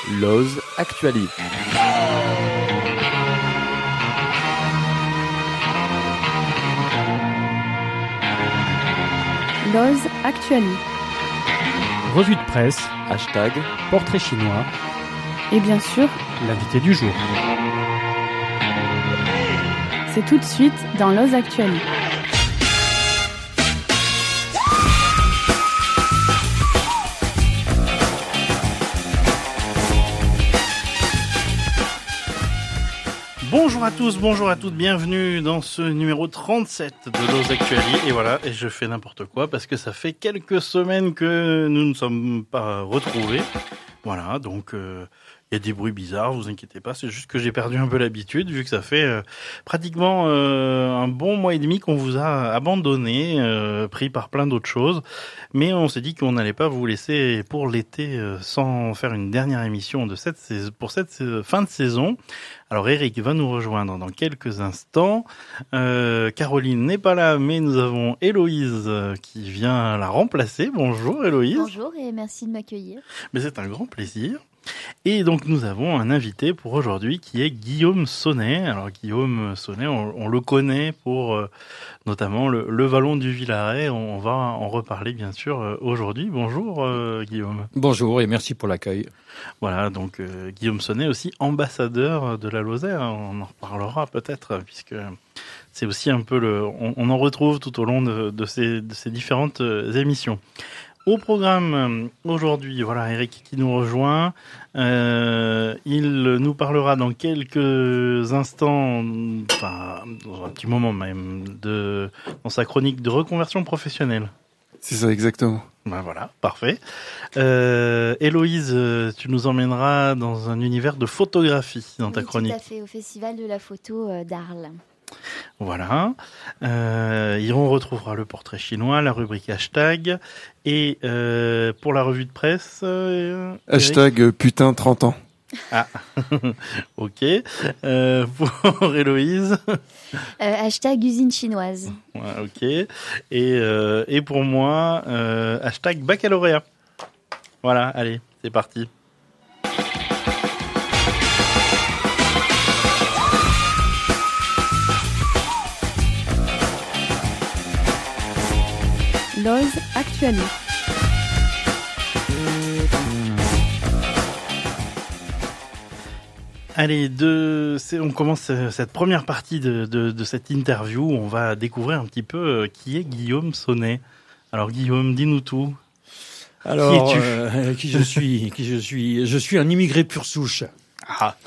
Lose Actually. Lose Actually. Revue de presse, Hashtag portrait chinois Et bien sûr, l'invité du jour. c'est tout de suite dans Lose Actually. Bonjour à tous, bonjour à toutes, bienvenue dans ce numéro 37 de Lose Actually. Et voilà, et je fais n'importe quoi parce que ça fait quelques semaines que nous ne sommes pas retrouvés. Voilà, donc il y a des bruits bizarres, vous inquiétez pas, c'est juste que j'ai perdu un peu l'habitude vu que ça fait pratiquement un bon mois et demi qu'on vous a abandonné, pris par plein d'autres choses. Mais on s'est dit qu'on n'allait pas vous laisser pour l'été sans faire une dernière émission de cette pour cette fin de saison. Alors Eric va nous rejoindre dans quelques instants. Caroline n'est pas là, mais nous avons Héloïse qui vient la remplacer. Bonjour Héloïse. Bonjour et merci de m'accueillir. Mais c'est un grand plaisir. Et donc nous avons un invité pour aujourd'hui qui est Guillaume Sonnet. Alors Guillaume Sonnet, on le connaît pour notamment le Vallon du Villaret. On va en reparler bien sûr aujourd'hui. Bonjour Guillaume. Bonjour et merci pour l'accueil. Voilà, donc Guillaume Sonnet aussi ambassadeur de la Lozère. On en reparlera peut-être puisque c'est aussi un peu on en retrouve tout au long de ces différentes émissions. Au programme aujourd'hui, voilà Eric qui nous rejoint. Il nous parlera dans quelques instants, enfin dans un petit moment même, dans sa chronique de reconversion professionnelle. C'est ça, exactement. Ben voilà, parfait. Héloïse, tu nous emmèneras dans un univers de photographie dans ta chronique. Tout à fait, au Festival de la photo d'Arles. Voilà. On retrouvera le portrait chinois, la rubrique hashtag. Et pour la revue de presse... Hashtag putain 30 ans. Ah, ok. Pour Héloïse... Hashtag usine chinoise. Ouais, ok. Et pour moi, hashtag baccalauréat. Voilà, allez, c'est parti. Lose Actually. Allez, on commence cette première partie de cette interview où on va découvrir un petit peu qui est Guillaume Sonnet. Alors Guillaume, dis-nous tout. Alors, qui es-tu ? qui je suis Je suis un immigré pure souche. Ah.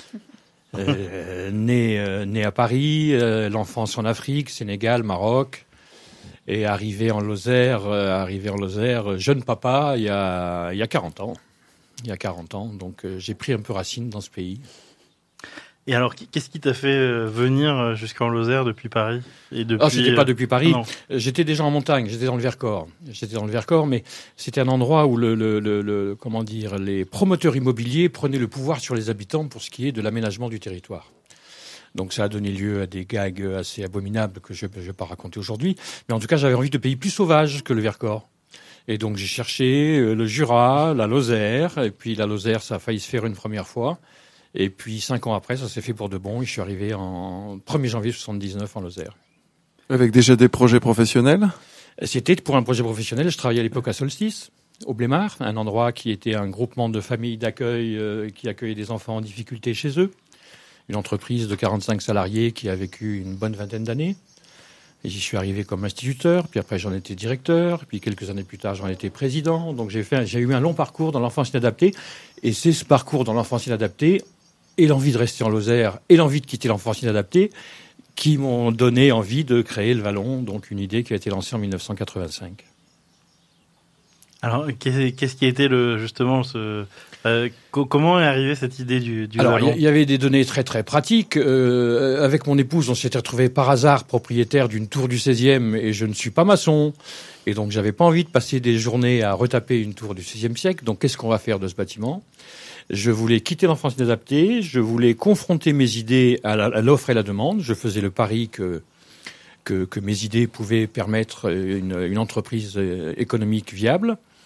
Né à Paris, l'enfance en Afrique, Sénégal, Maroc. Et arrivé en Lozère, jeune papa, il y a 40 ans. Il y a 40 ans, donc j'ai pris un peu racine dans ce pays. Et alors, qu'est-ce qui t'a fait venir jusqu'en Lozère depuis Paris et depuis... Ah, c'était pas depuis Paris. Non. J'étais déjà en montagne. J'étais dans le Vercors. Mais c'était un endroit où les promoteurs immobiliers prenaient le pouvoir sur les habitants pour ce qui est de l'aménagement du territoire. Donc ça a donné lieu à des gags assez abominables que je vais pas raconter aujourd'hui. Mais en tout cas, j'avais envie de pays plus sauvages que le Vercors. Et donc j'ai cherché le Jura, la Lozère. Et puis la Lozère, ça a failli se faire une première fois. Et puis 5 ans après, ça s'est fait pour de bon. Et je suis arrivé en 1er janvier 79 en Lozère. Avec déjà des projets professionnels ? C'était pour un projet professionnel. Je travaillais à l'époque à Solstice, au Blémard, un endroit qui était un groupement de familles d'accueil qui accueillait des enfants en difficulté chez eux. Une entreprise de 45 salariés qui a vécu une bonne vingtaine d'années. Et j'y suis arrivé comme instituteur, puis après j'en étais directeur, puis quelques années plus tard j'en étais président. Donc j'ai eu un long parcours dans l'enfance inadaptée. Et c'est ce parcours dans l'enfance inadaptée, et l'envie de rester en Lozère, et l'envie de quitter l'enfance inadaptée, qui m'ont donné envie de créer le Vallon, donc une idée qui a été lancée en 1985. Alors, qu'est-ce qui a été comment est arrivée cette idée du Alors, Vallon ? il y avait des données très très pratiques. Avec mon épouse, on s'était retrouvé par hasard propriétaire d'une tour du 16e et je ne suis pas maçon. Et donc, j'avais pas envie de passer des journées à retaper une tour du 16e siècle. Donc, qu'est-ce qu'on va faire de ce bâtiment ? Je voulais quitter l'enfance inadaptée. Je voulais confronter mes idées à l'offre et la demande. Je faisais le pari que mes idées pouvaient permettre une entreprise économique viable.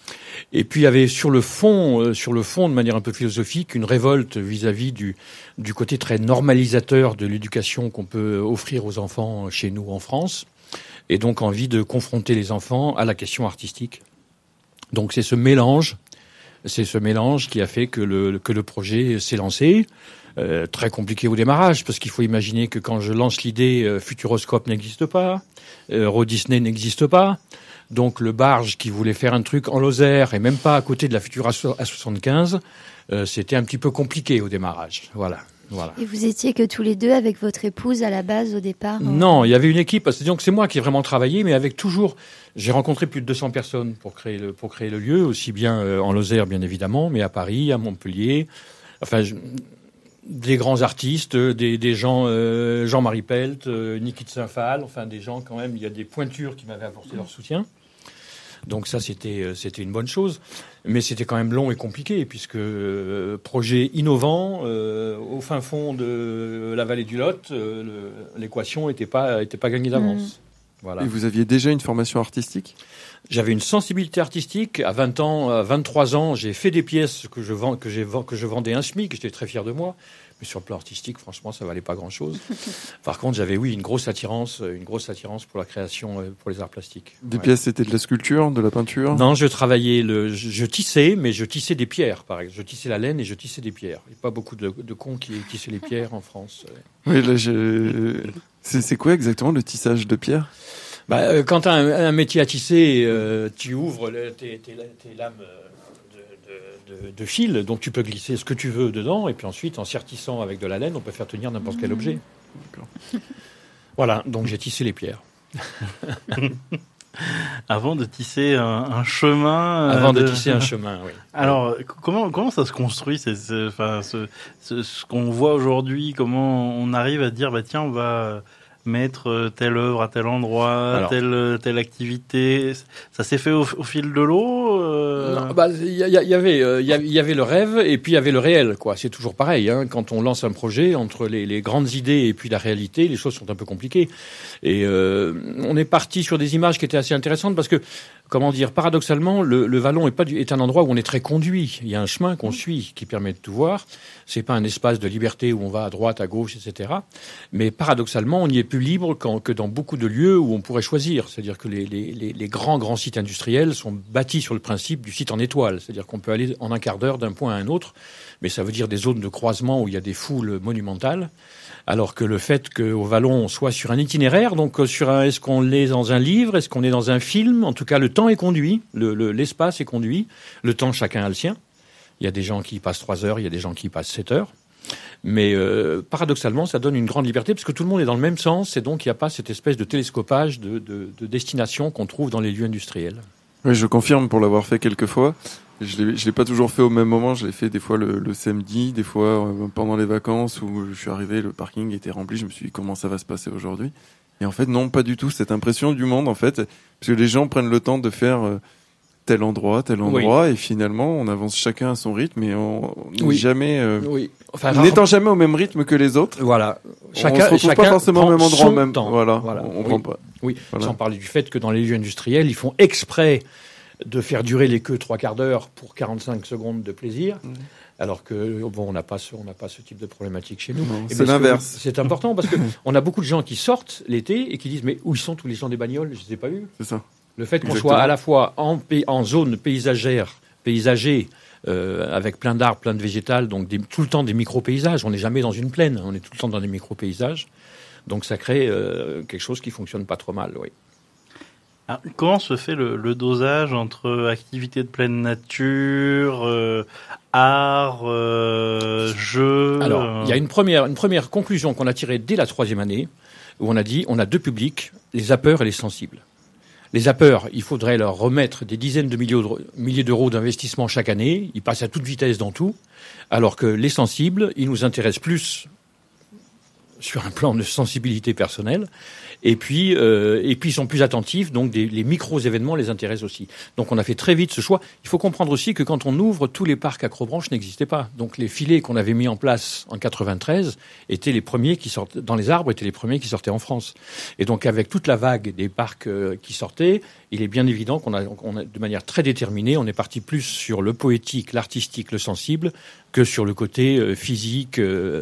Et puis il y avait sur le fond, de manière un peu philosophique, une révolte vis-à-vis du côté très normalisateur de l'éducation qu'on peut offrir aux enfants chez nous en France, et donc envie de confronter les enfants à la question artistique. Donc c'est ce mélange qui a fait que le projet s'est lancé. Très compliqué au démarrage, parce qu'il faut imaginer que quand je lance l'idée, Futuroscope n'existe pas, Euro Disney n'existe pas. Donc le Barge qui voulait faire un truc en Lozère et même pas à côté de la future A75, c'était un petit peu compliqué au démarrage. Voilà. Et vous étiez que tous les deux avec votre épouse à la base au départ? Non, il y avait une équipe. C'est-à-dire que c'est moi qui ai vraiment travaillé, mais avec toujours. J'ai rencontré plus de 200 personnes pour créer le lieu, aussi bien en Lozère bien évidemment, mais à Paris, à Montpellier. Enfin, des grands artistes, des gens, Jean-Marie Pelt, Niki de Saint-Phal, enfin des gens quand même. Il y a des pointures qui m'avaient apporté leur soutien. Donc ça, c'était une bonne chose. Mais c'était quand même long et compliqué, puisque projet innovant, au fin fond de la vallée du Lot, l'équation était pas gagnée d'avance. Voilà. Et vous aviez déjà une formation artistique? J'avais une sensibilité artistique. À 20 ans, à 23 ans, j'ai fait des pièces que je vendais un SMIC. J'étais très fier de moi. Mais sur le plan artistique, franchement, ça valait pas grand-chose. Par contre, j'avais, une grosse attirance pour la création, pour les arts plastiques. Des pièces, c'était de la sculpture, de la peinture? Non, je travaillais je tissais, mais je tissais des pierres, par exemple. Je tissais la laine et je tissais des pierres. Il n'y a pas beaucoup de cons qui tissaient les pierres en France. Oui, là, c'est quoi exactement le tissage de pierre? Quand tu as un métier à tisser, tu ouvres tes lames de fil, donc tu peux glisser ce que tu veux dedans, et puis ensuite, en sertissant avec de la laine, on peut faire tenir n'importe quel objet. D'accord. Voilà, donc j'ai tissé les pierres. Avant de tisser un chemin. De tisser un chemin, oui. Alors, comment ça se construit, ce qu'on voit aujourd'hui? Comment on arrive à dire, tiens, on va mettre telle œuvre à tel endroit, telle activité? Ça s'est fait au fil de l'eau? Il y avait le rêve et puis il y avait le réel, quoi. C'est toujours pareil, hein. Quand on lance un projet, entre les grandes idées et puis la réalité, les choses sont un peu compliquées. Et on est parti sur des images qui étaient assez intéressantes parce que, paradoxalement, le Vallon est un endroit où on est très conduit. Il y a un chemin qu'on suit qui permet de tout voir. C'est pas un espace de liberté où on va à droite, à gauche, etc. Mais paradoxalement, on y est plus libre que dans beaucoup de lieux où on pourrait choisir. C'est-à-dire que les grands sites industriels sont bâtis sur le principe du site en étoile. C'est-à-dire qu'on peut aller en un quart d'heure d'un point à un autre, mais ça veut dire des zones de croisement où il y a des foules monumentales. Alors que le fait qu'au Vallon, on soit sur un itinéraire, donc est-ce qu'on est dans un livre, est-ce qu'on est dans un film? En tout cas, le temps est conduit, l'espace est conduit. Le temps, chacun a le sien. Il y a des gens qui y passent 3 heures, il y a des gens qui y passent 7 heures. Mais paradoxalement, ça donne une grande liberté parce que tout le monde est dans le même sens et donc il n'y a pas cette espèce de télescopage de destination qu'on trouve dans les lieux industriels. Oui, je confirme pour l'avoir fait quelques fois. Je l'ai pas toujours fait au même moment. Je l'ai fait des fois le samedi, des fois pendant les vacances où je suis arrivé, le parking était rempli. Je me suis dit comment ça va se passer aujourd'hui. Et en fait, non, pas du tout. Cette impression du monde, en fait, parce que les gens prennent le temps de faire tel endroit, oui. Et finalement, on avance chacun à son rythme et on n'est jamais, n'étant jamais au même rythme que les autres. Voilà. On se retrouve pas forcément au même endroit, même temps. Voilà. On prend pas. Oui. Voilà. Sans parler du fait que dans les lieux industriels, ils font exprès de faire durer les queues 3/4 d'heure pour 45 secondes de plaisir. Alors que on n'a pas ce type de problématique chez nous. Non, c'est l'inverse. C'est important parce que on a beaucoup de gens qui sortent l'été et qui disent mais où ils sont tous les gens des bagnoles? Je les ai pas vus. C'est ça. Le fait qu'on soit à la fois en zone paysagée, avec plein d'arbres, plein de végétales, donc tout le temps des micro-paysages. On n'est jamais dans une plaine, on est tout le temps dans des micro-paysages. Donc ça crée quelque chose qui fonctionne pas trop mal, oui. Alors, comment se fait le dosage entre activité de pleine nature, art, jeu? Alors, il y a une première conclusion qu'on a tirée dès la 3e année, où on a dit on a 2 publics, les zappeurs et les sensibles. Les zappeurs, il faudrait leur remettre des dizaines de milliers d'euros d'investissement chaque année. Ils passent à toute vitesse dans tout. Alors que les sensibles, ils nous intéressent plus sur un plan de sensibilité personnelle. Et puis ils sont plus attentifs, donc les micro-événements les intéressent aussi. Donc on a fait très vite ce choix. Il faut comprendre aussi que quand on ouvre, tous les parcs Acrobranche n'existaient pas. Donc les filets qu'on avait mis en place en 93 étaient les premiers qui sortaient dans les arbres, étaient les premiers qui sortaient en France. Et donc avec toute la vague des parcs qui sortaient, il est bien évident qu'on a de manière très déterminée, on est parti plus sur le poétique, l'artistique, le sensible, que sur le côté physique.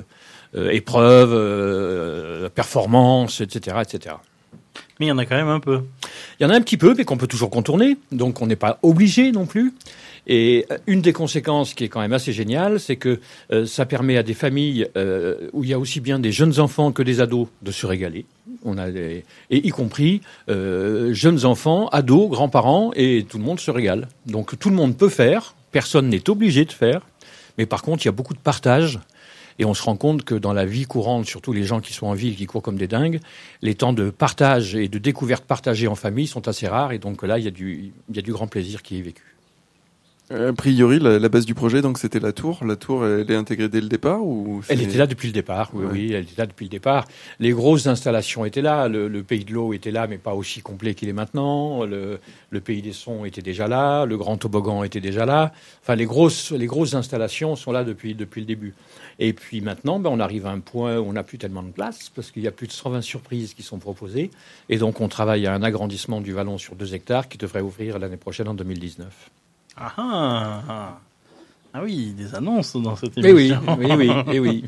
Épreuves, performances, etc., etc. Mais il y en a quand même un peu. Il y en a un petit peu, mais qu'on peut toujours contourner, donc on n'est pas obligé non plus. Et une des conséquences qui est quand même assez géniale, c'est que ça permet à des familles où il y a aussi bien des jeunes enfants que des ados de se régaler. Et y compris jeunes enfants, ados, grands-parents, et tout le monde se régale. Donc tout le monde peut faire, personne n'est obligé de faire, mais par contre il y a beaucoup de partage. Et on se rend compte que dans la vie courante, surtout les gens qui sont en ville, qui courent comme des dingues, les temps de partage et de découverte partagée en famille sont assez rares. Et donc là, il y a du grand plaisir qui est vécu. A priori, la base du projet, donc c'était la tour. La tour, elle est intégrée dès le départ ou Elle était là depuis le départ, oui, elle était là depuis le départ. Les grosses installations étaient là, le Pays de l'eau était là, mais pas aussi complet qu'il est maintenant. Le Pays des sons était déjà là, le Grand Toboggan était déjà là. Enfin, les grosses installations sont là depuis le début. Et puis maintenant, on arrive à un point où on n'a plus tellement de place, parce qu'il y a plus de 120 surprises qui sont proposées. Et donc, on travaille à un agrandissement du Vallon sur 2 hectares qui devrait ouvrir l'année prochaine en 2019. Ah oui, des annonces dans cette émission. Oui.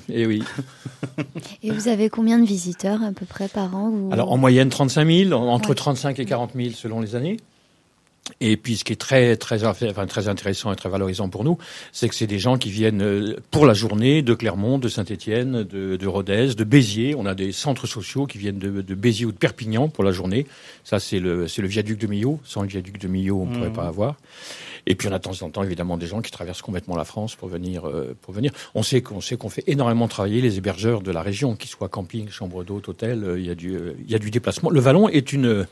Et vous avez combien de visiteurs à peu près par an Alors en moyenne 35 000, entre 35 et 40 000 selon les années. Et puis ce qui est très intéressant et très valorisant pour nous, c'est que c'est des gens qui viennent pour la journée de Clermont, de Saint-Étienne, de Rodez, de Béziers. On a des centres sociaux qui viennent de Béziers ou de Perpignan pour la journée. Ça c'est le viaduc de Millau. Sans le viaduc de Millau, on ne pourrait pas avoir. Et puis on a de temps en temps évidemment des gens qui traversent complètement la France pour venir. On sait qu'on fait énormément travailler les hébergeurs de la région, qu'ils soient camping, chambres d'hôtes, hôtels. Il y a du déplacement. Le Vallon est une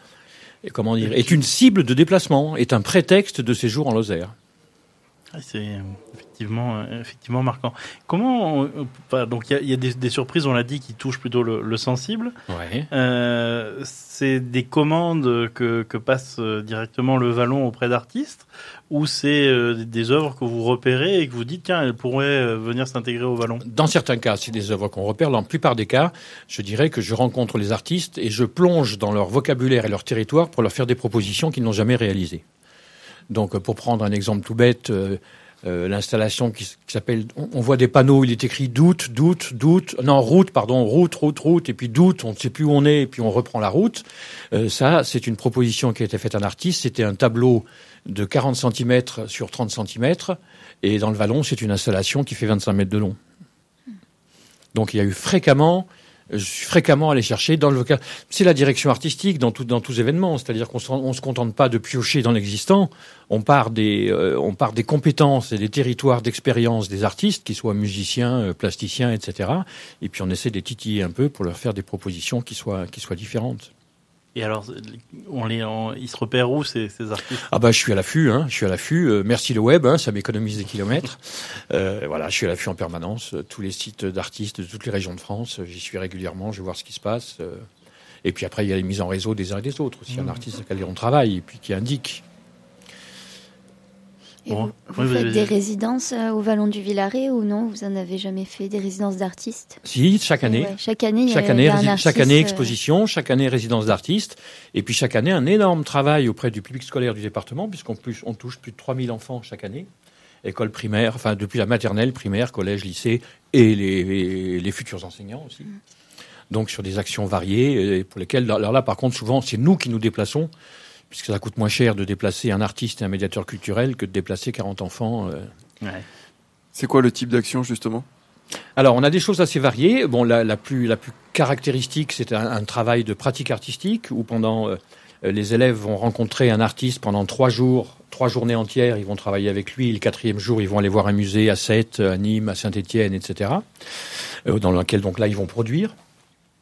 cible de déplacement, est un prétexte de séjour en Lozère. C'est effectivement marquant. Comment donc il y a des surprises, on l'a dit, qui touchent plutôt le sensible. Ouais. C'est des commandes que passe directement le Vallon auprès d'artistes, ou c'est des œuvres que vous repérez et que vous dites tiens, elles pourraient venir s'intégrer au Vallon. Dans certains cas, c'est des œuvres qu'on repère. Dans la plupart des cas, je dirais que je rencontre les artistes et je plonge dans leur vocabulaire et leur territoire pour leur faire des propositions qu'ils n'ont jamais réalisées. Donc, pour prendre un exemple tout bête, l'installation qui s'appelle, on voit des panneaux, il est écrit route, et puis doute, on ne sait plus où on est, et puis on reprend la route. Ça, c'est une proposition qui a été faite à un artiste. C'était un tableau de 40 cm sur 30 cm, et dans le Vallon, c'est une installation qui fait 25 mètres de long. Donc, il y a eu je suis fréquemment allé chercher dans le vocal. C'est la direction artistique dans tous événements. C'est-à-dire qu'on se contente pas de piocher dans l'existant. On part des compétences et des territoires d'expérience des artistes, qu'ils soient musiciens, plasticiens, etc. Et puis on essaie de les titiller un peu pour leur faire des propositions qui soient différentes. Et alors, ils se repèrent où ces artistes ? Ah je suis à l'affût, merci le web, ça m'économise des kilomètres. Je suis à l'affût en permanence. Tous les sites d'artistes de toutes les régions de France, j'y suis régulièrement, je vais voir ce qui se passe. Et puis après, il y a les mises en réseau des uns et des autres. S'il y a un artiste avec lequel on travaille, et puis qui indique. Et vous faites des résidences au Vallon du Villaret ou non ? Vous en avez jamais fait des résidences d'artistes ? Si, chaque année. Ouais, chaque année, exposition, chaque année résidence d'artistes, et puis chaque année un énorme travail auprès du public scolaire du département, on touche plus de 3000 enfants chaque année, école primaire, enfin depuis la maternelle, primaire, collège, lycée, et les futurs enseignants aussi. Donc sur des actions variées, et pour lesquelles, alors là par contre souvent c'est nous qui nous déplaçons, puisque ça coûte moins cher de déplacer un artiste et un médiateur culturel que de déplacer 40 enfants. Ouais. C'est quoi le type d'action, justement ? Alors, on a des choses assez variées. Bon, la plus caractéristique, c'est un travail de pratique artistique, où pendant les élèves vont rencontrer un artiste pendant 3 journées entières. Ils vont travailler avec lui. Le 4e jour, ils vont aller voir un musée à Sète, à Nîmes, à Saint-Étienne, etc., dans lequel, donc là, ils vont produire.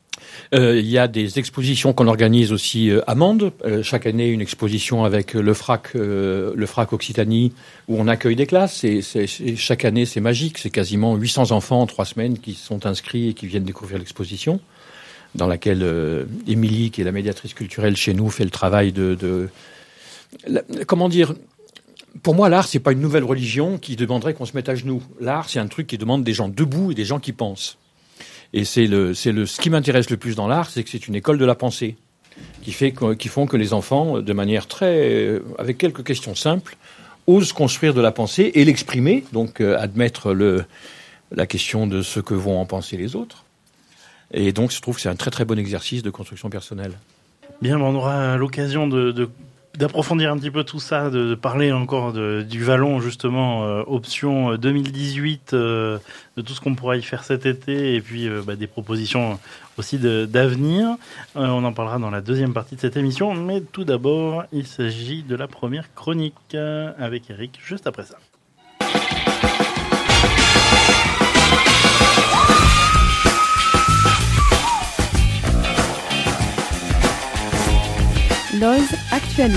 Il y a des expositions qu'on organise aussi à Mende. Chaque année, une exposition avec le FRAC Occitanie, où on accueille des classes. Et chaque année, c'est magique. C'est quasiment 800 enfants en 3 semaines qui sont inscrits et qui viennent découvrir l'exposition, dans laquelle Émilie, qui est la médiatrice culturelle chez nous, fait le travail comment dire. Pour moi, l'art, c'est pas une nouvelle religion qui demanderait qu'on se mette à genoux. L'art, c'est un truc qui demande des gens debout et des gens qui pensent. Et ce qui m'intéresse le plus dans l'art, c'est que c'est une école de la pensée qui font que les enfants, de manière avec quelques questions simples, osent construire de la pensée et l'exprimer, donc admettre la question de ce que vont en penser les autres. Et donc, je trouve que c'est un très très bon exercice de construction personnelle. Bien, on aura l'occasion d'approfondir un petit peu tout ça, de parler encore du Vallon, justement, option 2018, de tout ce qu'on pourra y faire cet été, et puis des propositions aussi d'avenir. On en parlera dans la deuxième partie de cette émission, mais tout d'abord, il s'agit de la première chronique avec Eric, juste après ça. L'Oise Actuali.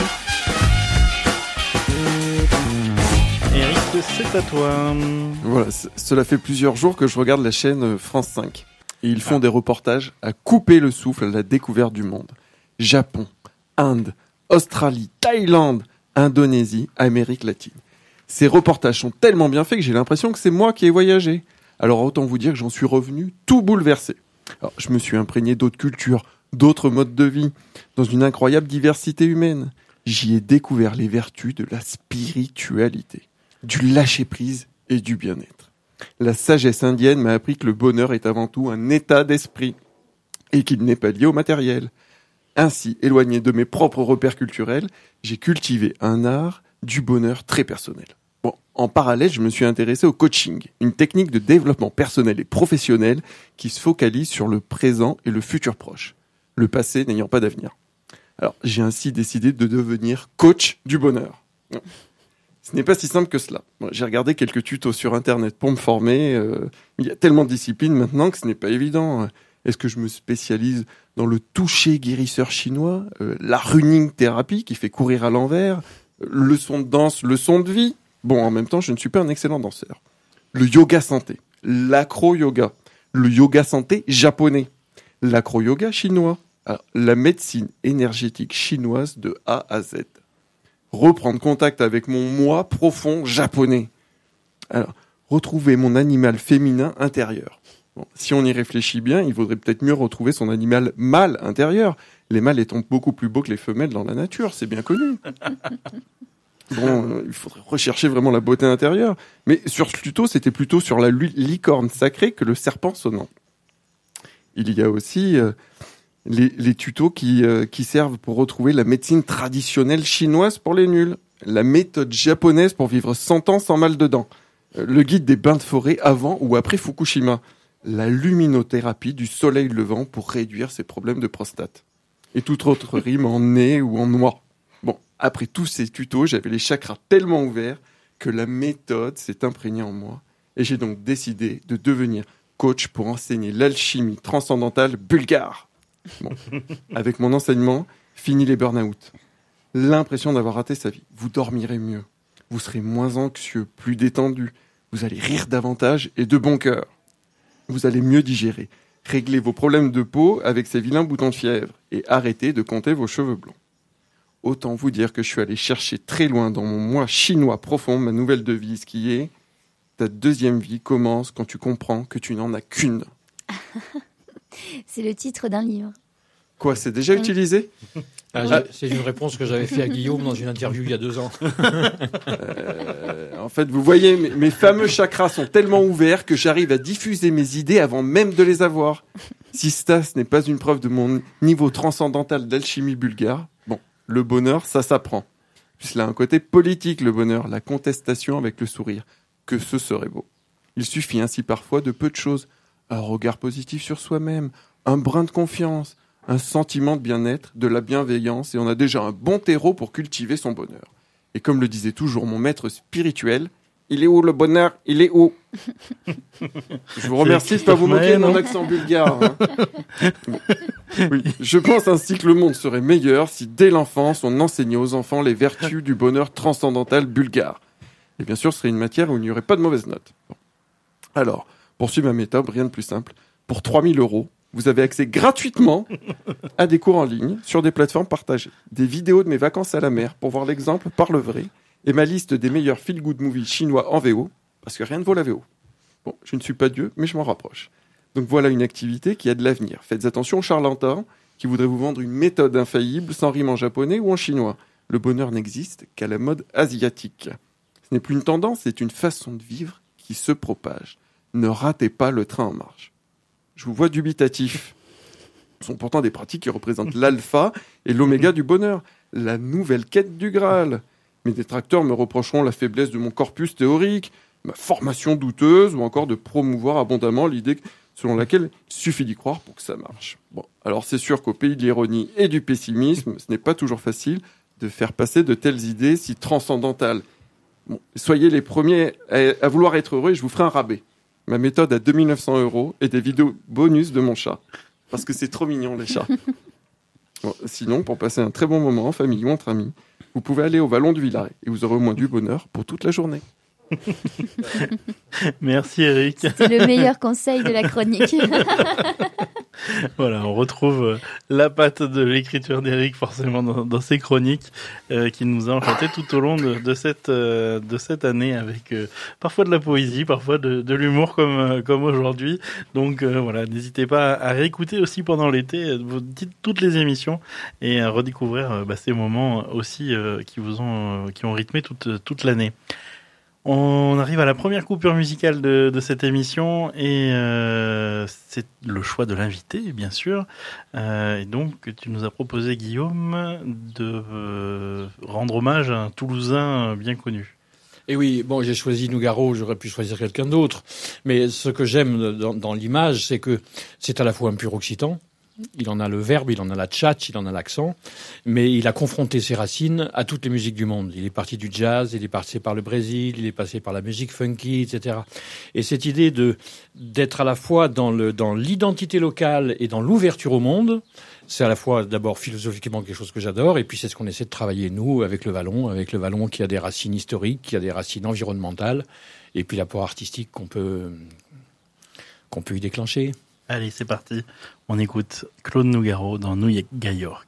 Eric, c'est à toi. Voilà, cela fait plusieurs jours que je regarde la chaîne France 5. Et ils font des reportages à couper le souffle à la découverte du monde. Japon, Inde, Australie, Thaïlande, Indonésie, Amérique latine. Ces reportages sont tellement bien faits que j'ai l'impression que c'est moi qui ai voyagé. Alors autant vous dire que j'en suis revenu tout bouleversé. Alors, je me suis imprégné d'autres cultures, d'autres modes de vie, dans une incroyable diversité humaine. J'y ai découvert les vertus de la spiritualité, du lâcher-prise et du bien-être. La sagesse indienne m'a appris que le bonheur est avant tout un état d'esprit et qu'il n'est pas lié au matériel. Ainsi, éloigné de mes propres repères culturels, j'ai cultivé un art du bonheur très personnel. Bon, en parallèle, je me suis intéressé au coaching, une technique de développement personnel et professionnel qui se focalise sur le présent et le futur proche, le passé n'ayant pas d'avenir. Alors, j'ai ainsi décidé de devenir coach du bonheur. Ce n'est pas si simple que cela. Bon, j'ai regardé quelques tutos sur Internet pour me former. Il y a tellement de disciplines maintenant que ce n'est pas évident. Est-ce que je me spécialise dans le toucher guérisseur chinois, la running thérapie qui fait courir à l'envers, le son de danse, le son de vie? Bon, en même temps, je ne suis pas un excellent danseur. Le yoga santé, l'acro-yoga, le yoga santé japonais, l'acro-yoga chinois, la médecine énergétique chinoise de A à Z. Reprendre contact avec mon moi profond japonais. Alors, retrouver mon animal féminin intérieur. Bon, si on y réfléchit bien, il vaudrait peut-être mieux retrouver son animal mâle intérieur. Les mâles étant beaucoup plus beaux que les femelles dans la nature, c'est bien connu. Bon, il faudrait rechercher vraiment la beauté intérieure. Mais sur ce tuto, c'était plutôt sur la licorne sacrée que le serpent sonnant. Il y a aussi les tutos qui servent pour retrouver la médecine traditionnelle chinoise pour les nuls, la méthode japonaise pour vivre 100 ans sans mal de dents, le guide des bains de forêt avant ou après Fukushima, la luminothérapie du soleil levant pour réduire ses problèmes de prostate, et toute autre rime en nez ou en noix. Bon, après tous ces tutos, j'avais les chakras tellement ouverts que la méthode s'est imprégnée en moi, et j'ai donc décidé de devenir coach pour enseigner l'alchimie transcendantale bulgare. Bon. Avec mon enseignement, fini les burn-out. L'impression d'avoir raté sa vie. Vous dormirez mieux. Vous serez moins anxieux, plus détendu. Vous allez rire davantage et de bon cœur. Vous allez mieux digérer. Régler vos problèmes de peau avec ces vilains boutons de fièvre et arrêter de compter vos cheveux blonds. Autant vous dire que je suis allé chercher très loin dans mon moi chinois profond ma nouvelle devise qui est « Ta deuxième vie commence quand tu comprends que tu n'en as qu'une ». C'est le titre d'un livre. Quoi, c'est déjà utilisé ? C'est une réponse que j'avais fait à Guillaume dans une interview il y a 2 ans. En fait, vous voyez, mes fameux chakras sont tellement ouverts que j'arrive à diffuser mes idées avant même de les avoir. Si ça, ce n'est pas une preuve de mon niveau transcendantal d'alchimie bulgare, bon, le bonheur, ça s'apprend. Puis cela a un côté politique, le bonheur, la contestation avec le sourire. Que ce serait beau. Il suffit ainsi parfois de peu de choses. Un regard positif sur soi-même, un brin de confiance, un sentiment de bien-être, de la bienveillance, et on a déjà un bon terreau pour cultiver son bonheur. Et comme le disait toujours mon maître spirituel, il est où le bonheur ? Il est où ? Je vous remercie de ne pas vous moquer de mon accent bulgare. Hein. Bon. Oui, je pense ainsi que le monde serait meilleur si dès l'enfance on enseignait aux enfants les vertus du bonheur transcendantal bulgare. Et bien sûr, ce serait une matière où il n'y aurait pas de mauvaises notes. Bon. Alors, pour suivre ma méthode, rien de plus simple. Pour 3 000 €, vous avez accès gratuitement à des cours en ligne sur des plateformes partagées. Des vidéos de mes vacances à la mer pour voir l'exemple par le vrai et ma liste des meilleurs feel-good movies chinois en VO, parce que rien ne vaut la VO. Bon, je ne suis pas Dieu, mais je m'en rapproche. Donc voilà une activité qui a de l'avenir. Faites attention aux charlatans qui voudraient vous vendre une méthode infaillible sans rime en japonais ou en chinois. Le bonheur n'existe qu'à la mode asiatique. Ce n'est plus une tendance, c'est une façon de vivre qui se propage. Ne ratez pas le train en marche. Je vous vois dubitatif. Ce sont pourtant des pratiques qui représentent l'alpha et l'oméga du bonheur, la nouvelle quête du Graal. Mes détracteurs me reprocheront la faiblesse de mon corpus théorique, ma formation douteuse ou encore de promouvoir abondamment l'idée selon laquelle il suffit d'y croire pour que ça marche. Bon, alors c'est sûr qu'au pays de l'ironie et du pessimisme, ce n'est pas toujours facile de faire passer de telles idées si transcendantales. Bon, soyez les premiers à vouloir être heureux et je vous ferai un rabais. Ma méthode à 2 900 € et des vidéos bonus de mon chat. Parce que c'est trop mignon, les chats. Bon, sinon, pour passer un très bon moment en famille ou entre amis, vous pouvez aller au Vallon du Villaret et vous aurez au moins du bonheur pour toute la journée. Merci Eric. C'était le meilleur conseil de la chronique. Voilà, on retrouve la patte de l'écriture d'Eric forcément dans ses chroniques qui nous a enchanté tout au long de cette année avec parfois de la poésie, parfois de l'humour comme aujourd'hui. Donc voilà, n'hésitez pas à réécouter aussi pendant l'été toutes les émissions et à redécouvrir ces moments aussi qui ont rythmé toute l'année. On arrive à la première coupure musicale de cette émission et c'est le choix de l'invité, bien sûr. Et donc, tu nous as proposé, Guillaume, de rendre hommage à un Toulousain bien connu. Et oui, bon, j'ai choisi Nougaro, j'aurais pu choisir quelqu'un d'autre. Mais ce que j'aime dans l'image, c'est que c'est à la fois un pur occitan. Il en a le verbe, il en a la tchatch, il en a l'accent, mais il a confronté ses racines à toutes les musiques du monde. Il est parti du jazz, il est passé par le Brésil, il est passé par la musique funky, etc. Et cette idée d'être à la fois dans l'identité locale et dans l'ouverture au monde, c'est à la fois d'abord philosophiquement quelque chose que j'adore, et puis c'est ce qu'on essaie de travailler nous avec le Vallon qui a des racines historiques, qui a des racines environnementales, et puis l'apport artistique qu'on peut y déclencher. Allez, c'est parti. On écoute Claude Nougaro dans New York.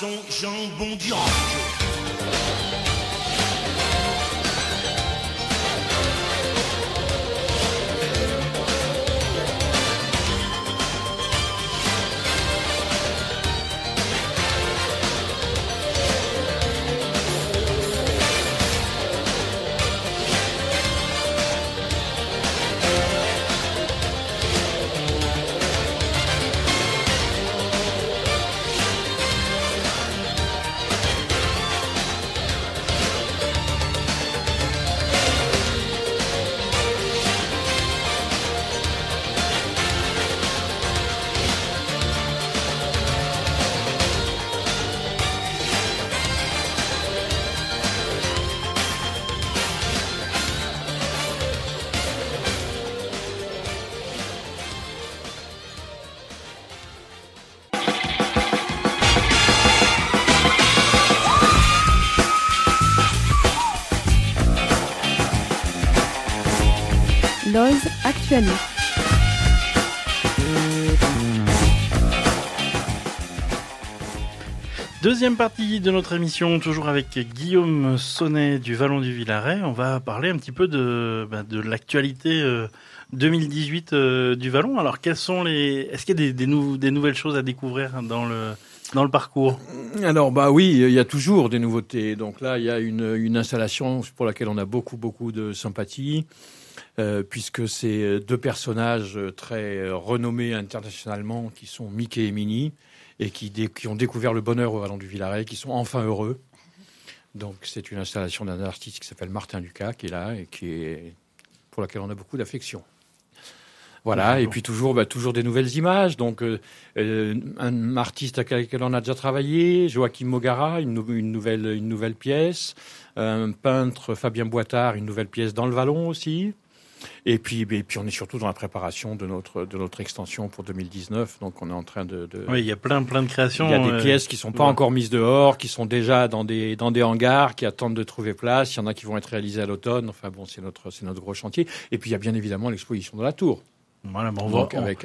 son jambon d'orange. L'Oz Actuali. Deuxième partie de notre émission, toujours avec Guillaume Sonnet du Vallon du Villaret. On va parler un petit peu de l'actualité 2018 du Vallon. Alors, est-ce qu'il y a des nouvelles choses à découvrir dans le parcours? Alors oui, il y a toujours des nouveautés. Donc là, il y a une installation pour laquelle on a beaucoup de sympathie, puisque c'est deux personnages très renommés internationalement qui sont Mickey et Minnie et qui ont découvert le bonheur au Vallon du Villaret, qui sont enfin heureux. Donc c'est une installation d'un artiste qui s'appelle Martin Lucas qui est là et pour laquelle on a beaucoup d'affection. Voilà, et puis toujours des nouvelles images. Donc, un artiste avec lequel on a déjà travaillé, Joachim Mogara, une nouvelle pièce. Un peintre, Fabien Boitard, une nouvelle pièce dans le Vallon aussi. Et puis on est surtout dans la préparation de notre extension pour 2019. Donc, on est en train de... Oui, il y a plein de créations. Il y a des pièces qui sont pas encore mises dehors, qui sont déjà dans des hangars, qui attendent de trouver place. Il y en a qui vont être réalisées à l'automne. Enfin bon, c'est notre gros chantier. Et puis, il y a bien évidemment l'exposition de la Tour. Voilà, on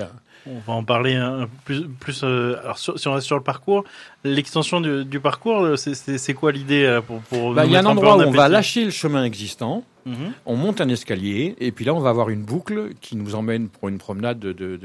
va en parler un peu plus. Alors, si on reste sur le parcours, l'extension du parcours, c'est quoi l'idée pour il y a un endroit où on va lâcher le chemin existant, on monte un escalier, et puis là, on va avoir une boucle qui nous emmène pour une promenade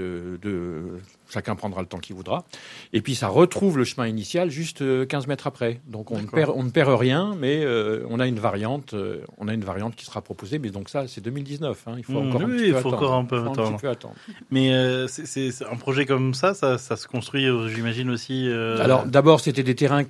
de chacun prendra le temps qu'il voudra. Et puis, ça retrouve le chemin initial juste 15 mètres après. Donc, on ne perd rien, mais on a une variante qui sera proposée. Mais donc ça, c'est 2019. Il faut encore un petit peu attendre. Mais c'est un projet comme ça se construit, j'imagine aussi. Alors, d'abord, c'était des terrains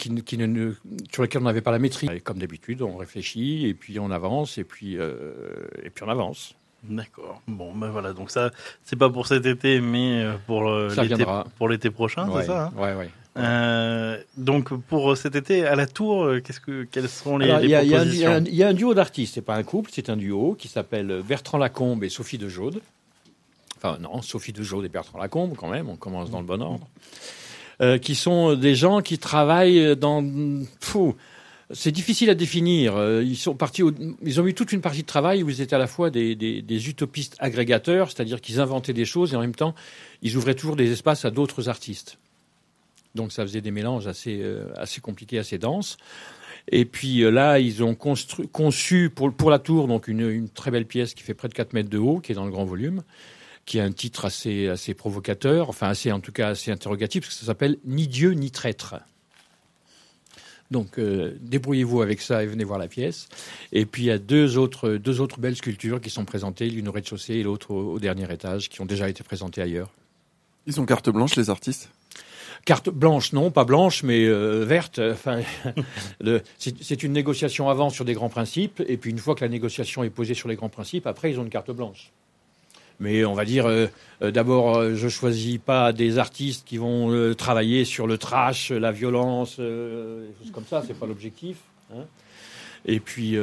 sur lesquels on n'avait pas la maîtrise. Et comme d'habitude, on réfléchit et puis on avance et puis on avance. D'accord. Bon, voilà. Donc ça, c'est pas pour cet été, mais pour l'été prochain, ouais, c'est ça, hein? Ouais. Donc pour cet été à la Tour, quelles seront les propositions? Il y a un duo d'artistes. C'est pas un couple, c'est un duo qui s'appelle Bertrand Lacombe et Sophie de Jaude. Enfin non, Sophie de Jaude et Bertrand Lacombe quand même. On commence dans le bon ordre. Qui sont des gens qui travaillent dans... C'est difficile à définir. Ils ont eu toute une partie de travail où ils étaient à la fois des utopistes agrégateurs, c'est-à-dire qu'ils inventaient des choses et en même temps, ils ouvraient toujours des espaces à d'autres artistes. Donc ça faisait des mélanges assez compliqués, assez denses. Et puis là, ils ont conçu pour la Tour donc une très belle pièce qui fait près de 4 mètres de haut, qui est dans le grand volume, qui a un titre assez provocateur, enfin assez interrogatif, parce que ça s'appelle « Ni Dieu ni traître ». Donc, débrouillez-vous avec ça et venez voir la pièce. Et puis, il y a deux autres belles sculptures qui sont présentées, l'une au rez-de-chaussée et l'autre au dernier étage, qui ont déjà été présentées ailleurs. Ils ont carte blanche, les artistes? Carte blanche, non, pas blanche, mais verte. Enfin, c'est une négociation avant sur des grands principes, et puis une fois que la négociation est posée sur les grands principes, après, ils ont une carte blanche. Mais on va dire, d'abord, je choisis pas des artistes qui vont travailler sur le trash, la violence, des choses comme ça. C'est pas l'objectif. Hein. Et puis,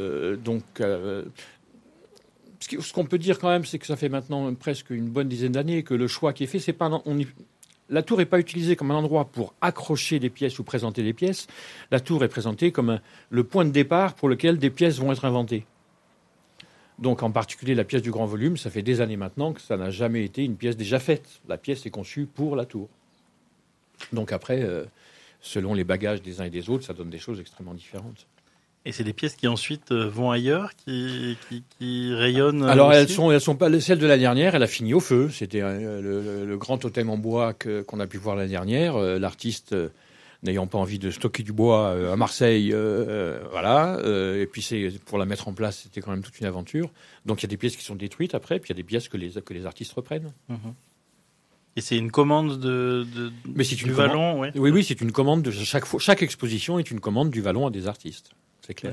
ce qu'on peut dire quand même, c'est que ça fait maintenant presque une bonne dizaine d'années que le choix qui est fait, c'est pas la Tour n'est pas utilisée comme un endroit pour accrocher des pièces ou présenter des pièces. La Tour est présentée comme le point de départ pour lequel des pièces vont être inventées. Donc, en particulier, la pièce du grand volume, ça fait des années maintenant que ça n'a jamais été une pièce déjà faite. La pièce est conçue pour la Tour. Donc après, selon les bagages des uns et des autres, ça donne des choses extrêmement différentes. Et c'est des pièces qui ensuite vont ailleurs, qui rayonnent. Alors aussi elles sont pas celle de la dernière, elle a fini au feu. C'était le grand totem en bois qu'on a pu voir l'année dernière. L'artiste n'ayant pas envie de stocker du bois à Marseille, voilà. Et puis pour la mettre en place, c'était quand même toute une aventure. Donc il y a des pièces qui sont détruites après, puis il y a des pièces que les artistes reprennent. Mhm. Et c'est une commande Mais c'est du Vallon, ouais. Oui, c'est une commande de chaque exposition est une commande du Vallon à des artistes. C'est clair.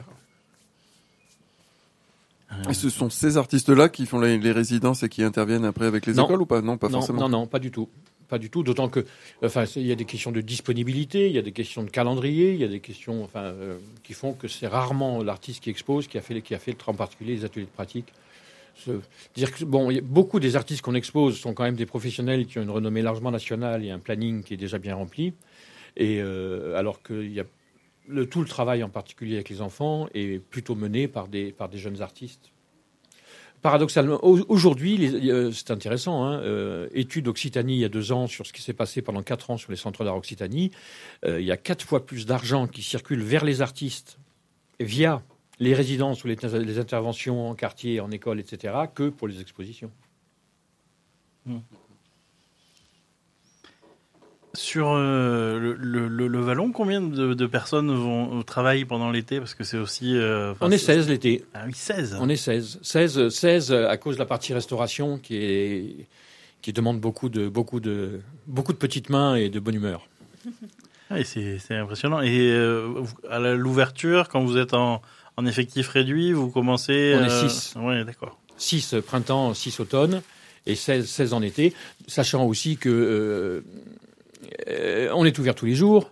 Et ce sont ces artistes-là qui font les résidences et qui interviennent après avec les écoles ou pas? Non, pas forcément. Non, pas du tout. Pas du tout. D'autant que, il y a des questions de disponibilité, il y a des questions de calendrier, il y a des questions, qui font que c'est rarement l'artiste qui expose, qui a fait en particulier les ateliers de pratique. Dire que il y a beaucoup des artistes qu'on expose sont quand même des professionnels qui ont une renommée largement nationale et un planning qui est déjà bien rempli. Et alors qu'il y a tout le travail, en particulier avec les enfants, est plutôt mené par des jeunes artistes. Paradoxalement, aujourd'hui, c'est intéressant, étude Occitanie il y a 2 ans sur ce qui s'est passé pendant 4 ans sur les centres d'art Occitanie. Il y a 4 fois plus d'argent qui circule vers les artistes via les résidences ou les interventions en quartier, en école, etc., que pour les expositions. Sur le Vallon, combien de personnes travaillent pendant l'été? Parce que c'est aussi... on est 16 l'été. Ah oui, 16. On est 16. 16 à cause de la partie restauration qui demande beaucoup de petites mains et de bonne humeur. Ah, et c'est impressionnant. Et à l'ouverture, quand vous êtes en effectif réduit, vous commencez... On est 6. Oui, d'accord. 6 printemps, 6 automne et 16 en été. Sachant aussi que... on est ouvert tous les jours,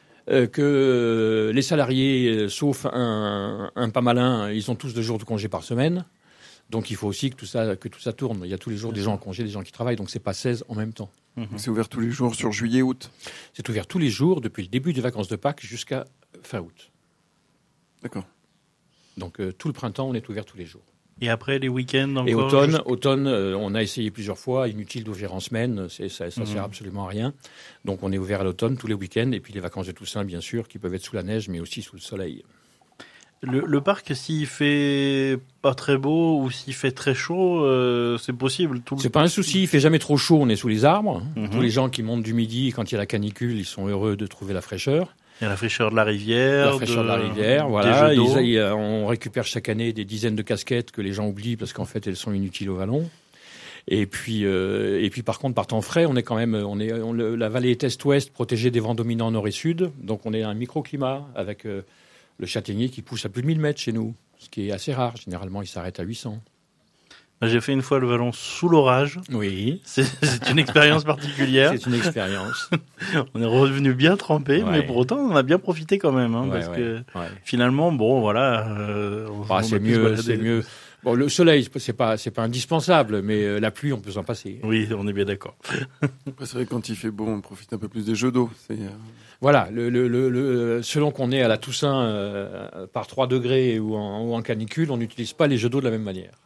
que les salariés, sauf un pas malin, ils ont tous 2 jours de congé par semaine. Donc il faut aussi que tout ça tourne. Il y a tous les jours des gens en congé, des gens qui travaillent, donc c'est pas 16 en même temps. C'est ouvert tous les jours sur juillet, août. C'est ouvert tous les jours depuis le début des vacances de Pâques jusqu'à fin août. D'accord. Donc tout le printemps, on est ouvert tous les jours. Et après, les week-ends encore? Et automne, on a essayé plusieurs fois, inutile d'ouvrir en semaine, ça sert absolument à rien. Donc on est ouvert à l'automne, tous les week-ends, et puis les vacances de Toussaint, bien sûr, qui peuvent être sous la neige, mais aussi sous le soleil. Le parc, s'il fait pas très beau ou s'il fait très chaud, c'est possible. C'est pas un souci, il fait jamais trop chaud, on est sous les arbres. Tous les gens qui montent du midi, quand il y a la canicule, ils sont heureux de trouver la fraîcheur. Il y a la fraîcheur de la rivière. La fraîcheur de la rivière, voilà. On récupère chaque année des dizaines de casquettes que les gens oublient parce qu'en fait, elles sont inutiles au Vallon. Et puis par contre, par temps frais, on est quand même, la vallée est est-ouest, protégée des vents dominants nord et sud. Donc on est un microclimat avec le châtaignier qui pousse à plus de 1000 mètres chez nous, ce qui est assez rare. Généralement, il s'arrête à 800. J'ai fait une fois le Vallon sous l'orage. Oui. C'est une expérience particulière. C'est une expérience. On est revenu bien trempé, mais pour autant, on en a bien profité quand même. Finalement, bon, voilà. C'est mieux. Bon, le soleil, c'est pas indispensable, mais la pluie, on peut s'en passer. Oui, on est bien d'accord. C'est vrai que quand il fait beau, on profite un peu plus des jeux d'eau. Voilà, selon qu'on est à la Toussaint par 3 degrés ou en canicule, on n'utilise pas les jeux d'eau de la même manière.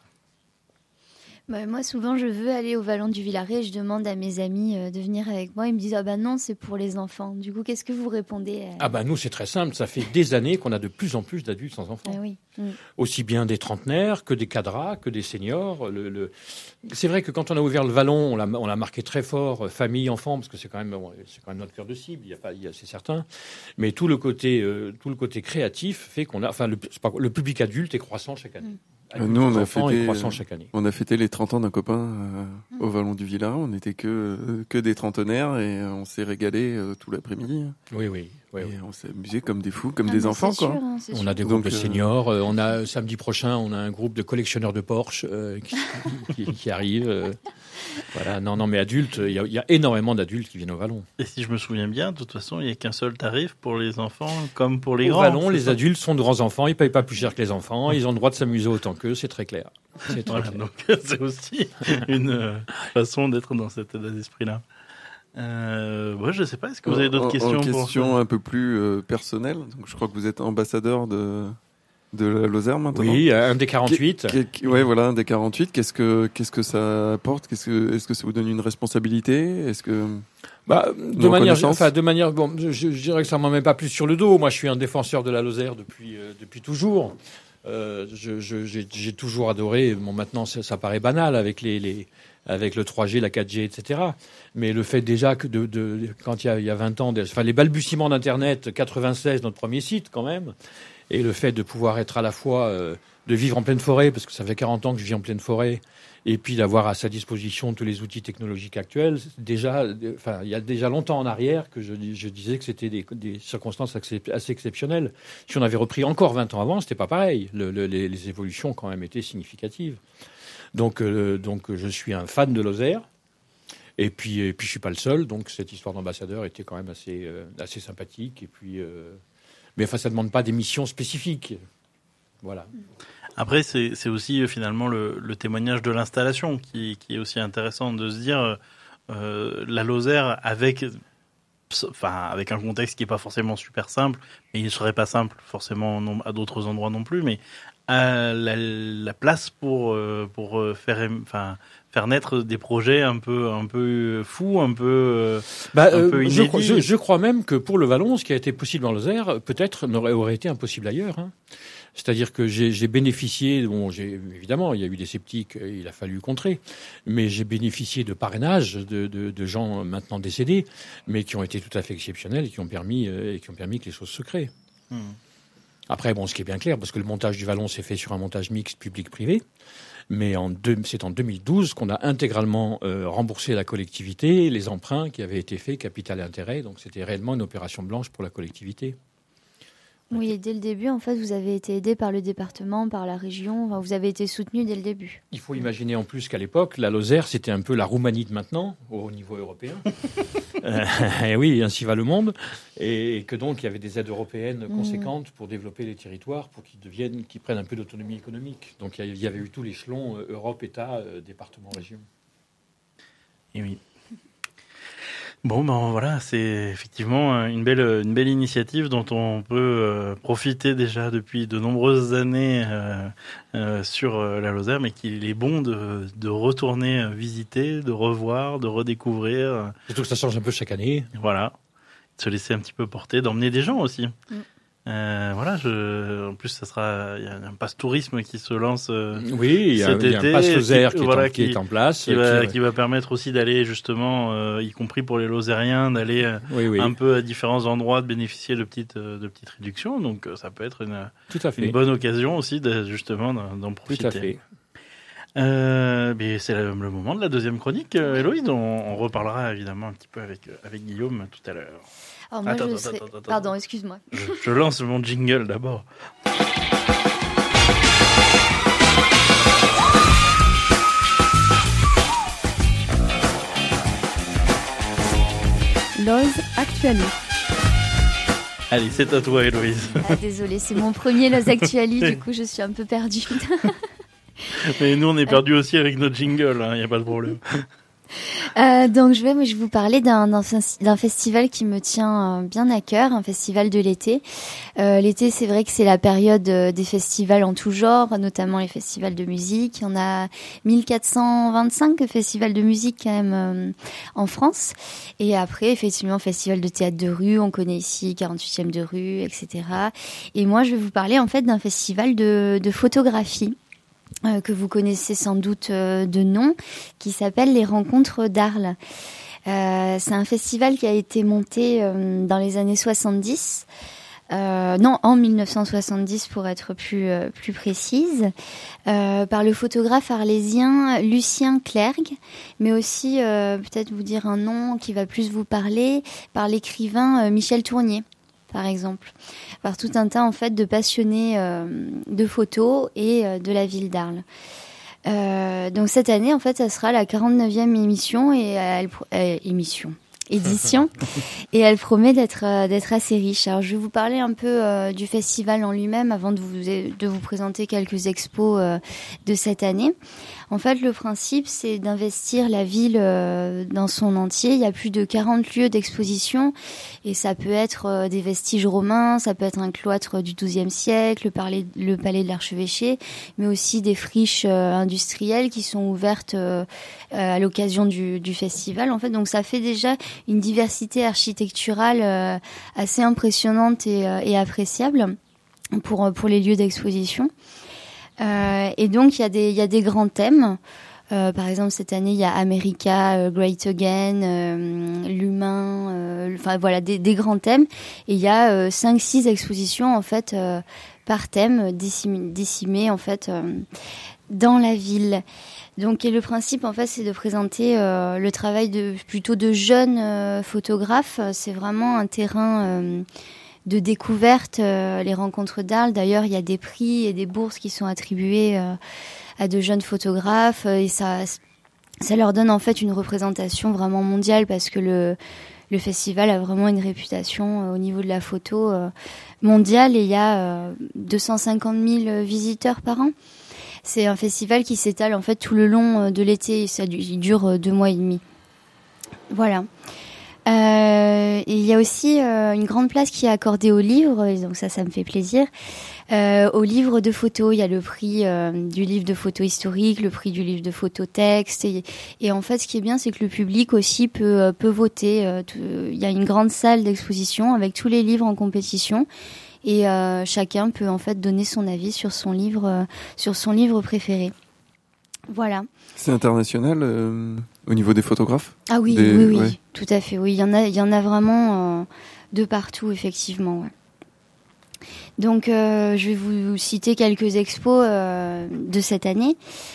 Moi, souvent, je veux aller au Vallon du Villaret et je demande à mes amis de venir avec moi. Ils me disent « Ah non, c'est pour les enfants ». Du coup, qu'est-ce que vous répondez Nous, c'est très simple. Ça fait des années qu'on a de plus en plus d'adultes sans enfants. Oui. Aussi bien des trentenaires que des cadras, que des seniors. C'est vrai que quand on a ouvert le Vallon, on l'a marqué très fort, famille, enfants, parce que c'est quand même notre cœur de cible, c'est certain. Mais tout le côté créatif fait qu'on a... le public adulte est croissant chaque année. Nous, on a fêté les 30 ans d'un copain au Vallon du Villaret. On n'était que des trentenaires et on s'est régalé tout l'après-midi. Oui. Et on s'est amusé comme des fous, comme des enfants, quoi. Sûr, on a des groupes de seniors. Samedi prochain, on a un groupe de collectionneurs de Porsche qui arrive. Voilà. Non, mais adultes, il y a énormément d'adultes qui viennent au Vallon. Et si je me souviens bien, de toute façon, il n'y a qu'un seul tarif pour les enfants comme pour les grands. Au Vallon, les adultes sont de grands enfants. Ils ne payent pas plus cher que les enfants. Ils ont le droit de s'amuser autant qu'eux. C'est très clair. Donc, c'est aussi une façon d'être dans cet état d'esprit-là. Je ne sais pas. Est-ce que vous avez d'autres questions? Question un peu plus personnelle. Donc, je crois que vous êtes ambassadeur de la Lozère maintenant. Oui, un des 48. Voilà, un des 48. Qu'est-ce que ça apporte? Est-ce que ça vous donne une responsabilité? De manière, bon, je dirais que ça m'en met pas plus sur le dos. Moi, je suis un défenseur de la Lozère depuis toujours. J'ai toujours adoré. Bon, maintenant, ça paraît banal avec avec le 3G, la 4G, etc. Mais le fait déjà que quand il y a 20 ans, les balbutiements d'Internet, 96, notre premier site quand même, et le fait de pouvoir être à la fois, de vivre en pleine forêt, parce que ça fait 40 ans que je vis en pleine forêt, et puis d'avoir à sa disposition tous les outils technologiques actuels, il y a déjà longtemps en arrière que je disais que c'était des circonstances assez exceptionnelles. Si on avait repris encore 20 ans avant, c'était pas pareil. Les évolutions ont quand même été significatives. Donc je suis un fan de Lozère. Et puis je suis pas le seul. Donc cette histoire d'ambassadeur était quand même assez sympathique. Et puis, mais enfin, ça demande pas des missions spécifiques. Voilà. Après, c'est aussi finalement le témoignage de l'installation qui est aussi intéressant de se dire la Lozère avec un contexte qui est pas forcément super simple, mais il ne serait pas simple forcément à d'autres endroits non plus, mais la place pour faire naître des projets un peu fous, un peu inédits. Je crois même que pour le Vallon, ce qui a été possible en Lozère, peut-être aurait été impossible ailleurs. Hein. C'est-à-dire que j'ai bénéficié, évidemment, il y a eu des sceptiques, il a fallu contrer, mais j'ai bénéficié de parrainages de gens maintenant décédés, mais qui ont été tout à fait exceptionnels et qui ont permis que les choses se créent. Après, ce qui est bien clair, parce que le montage du Vallon s'est fait sur un montage mixte public-privé, mais c'est en 2012 qu'on a intégralement remboursé la collectivité les emprunts qui avaient été faits, capital et intérêt, donc c'était réellement une opération blanche pour la collectivité. Oui, et dès le début, en fait, vous avez été aidé par le département, par la région, vous avez été soutenu dès le début. Il faut imaginer en plus qu'à l'époque, la Lozère, c'était un peu la Roumanie de maintenant, au niveau européen. Et oui, ainsi va le monde. Et que donc, il y avait des aides européennes conséquentes pour développer les territoires, pour qu'ils prennent un peu d'autonomie économique. Donc, il y avait eu tout l'échelon Europe, État, département, région. Et oui. Bon, voilà, c'est effectivement une belle initiative dont on peut profiter déjà depuis de nombreuses années sur la Lozère, mais qu'il est bon de retourner visiter, de revoir, de redécouvrir. Surtout que ça change un peu chaque année. Voilà, de se laisser un petit peu porter, d'emmener des gens aussi. En plus, il y a un pass tourisme qui se lance oui, il y a un pass Lozère qui est en place. Qui va permettre aussi d'aller justement, y compris pour les Lozériens, d'aller un peu à différents endroits, de bénéficier de petites réductions. Donc ça peut être une bonne occasion aussi justement d'en profiter. Tout à fait. Mais c'est le moment de la deuxième chronique, Héloïse. On reparlera évidemment un petit peu avec Guillaume tout à l'heure. Alors moi, Pardon, excuse-moi. Je lance mon jingle d'abord. Loz Actuali. Allez, c'est à toi, Héloïse. Désolée, c'est mon premier Loz Actuali, du coup je suis un peu perdue. Mais nous, on est perdus aussi avec notre jingle, il n'y a pas de problème. Donc je vais vous parler d'un festival qui me tient bien à cœur, un festival de l'été. L'été, c'est vrai que c'est la période des festivals en tout genre, notamment les festivals de musique. Il y en a 1425 festivals de musique quand même en France. Et après, effectivement, festival de théâtre de rue, on connaît ici 48e de rue, etc. Et moi, je vais vous parler en fait d'un festival de photographie. Que vous connaissez sans doute de nom, qui s'appelle les Rencontres d'Arles. C'est un festival qui a été monté dans les années 70, en 1970 pour être plus précise, par le photographe arlésien Lucien Clergue, mais aussi, peut-être vous dire un nom qui va plus vous parler, par l'écrivain Michel Tournier, par exemple, par tout un tas en fait de passionnés de photos et de la ville d'Arles. Donc cette année en fait ça sera la 49e édition et elle promet d'être assez riche. Alors je vais vous parler un peu du festival en lui-même avant de vous présenter quelques expos de cette année. En fait, le principe, c'est d'investir la ville dans son entier. Il y a plus de 40 lieux d'exposition et ça peut être des vestiges romains, ça peut être un cloître du XIIe siècle, le palais de l'archevêché, mais aussi des friches industrielles qui sont ouvertes à l'occasion du festival. En fait, donc ça fait déjà une diversité architecturale assez impressionnante et appréciable pour les lieux d'exposition. Et donc il y a des grands thèmes. Par exemple, cette année, il y a America, Great Again, l'humain, enfin voilà, des grands thèmes. Et il y a 5-6 expositions en fait par thème décimées en fait dans la ville. Donc, et le principe, en fait, c'est de présenter le travail plutôt de jeunes photographes. C'est vraiment un terrain de découverte, les rencontres d'Arles. D'ailleurs, il y a des prix et des bourses qui sont attribuées à de jeunes photographes. Et ça leur donne, en fait, une représentation vraiment mondiale parce que le festival a vraiment une réputation au niveau de la photo mondiale. Et il y a 250 000 visiteurs par an. C'est un festival qui s'étale en fait tout le long de l'été. Il dure 2 mois et demi. Voilà. Et il y a aussi une grande place qui est accordée aux livres, et donc ça me fait plaisir. Aux livres de photos, il y a le prix du livre de photo historique, le prix du livre de photo texte. Et en fait, ce qui est bien, c'est que le public aussi peut voter. Il y a une grande salle d'exposition avec tous les livres en compétition. Et chacun peut en fait donner son avis sur son livre préféré. Voilà. C'est international au niveau des photographes ? Ah oui, oui, ouais. Tout à fait. Oui, il y en a vraiment de partout, effectivement. Ouais. Donc, je vais vous citer quelques expos de cette année,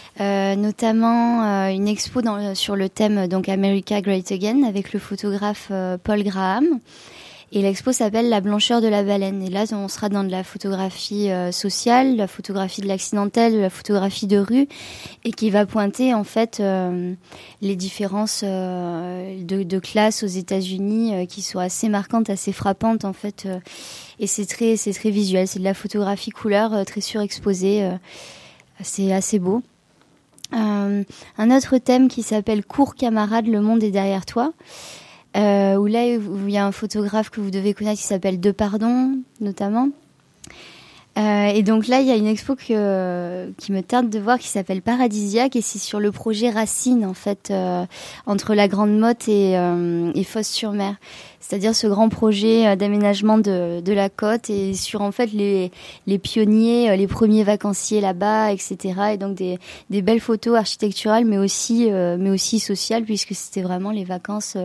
notamment une expo sur le thème donc America Great Again avec le photographe Paul Graham. Et l'expo s'appelle La blancheur de la baleine. Et là, on sera dans de la photographie sociale, la photographie de l'accidentel, la photographie de rue, et qui va pointer en fait les différences de classe aux États-Unis qui sont assez marquantes, assez frappantes en fait. Et c'est très visuel. C'est de la photographie couleur très surexposée. C'est assez beau. Un autre thème qui s'appelle Cours camarade, le monde est derrière toi. Où il y a un photographe que vous devez connaître qui s'appelle Depardon, notamment. Et donc là, il y a une expo qui me tarde de voir qui s'appelle Paradisiaque et c'est sur le projet Racine, en fait, entre la Grande Motte et Fos-sur-Mer. C'est-à-dire ce grand projet d'aménagement de la côte et sur, en fait, les pionniers, les premiers vacanciers là-bas, etc. Et donc des belles photos architecturales, mais aussi sociales, puisque c'était vraiment les vacances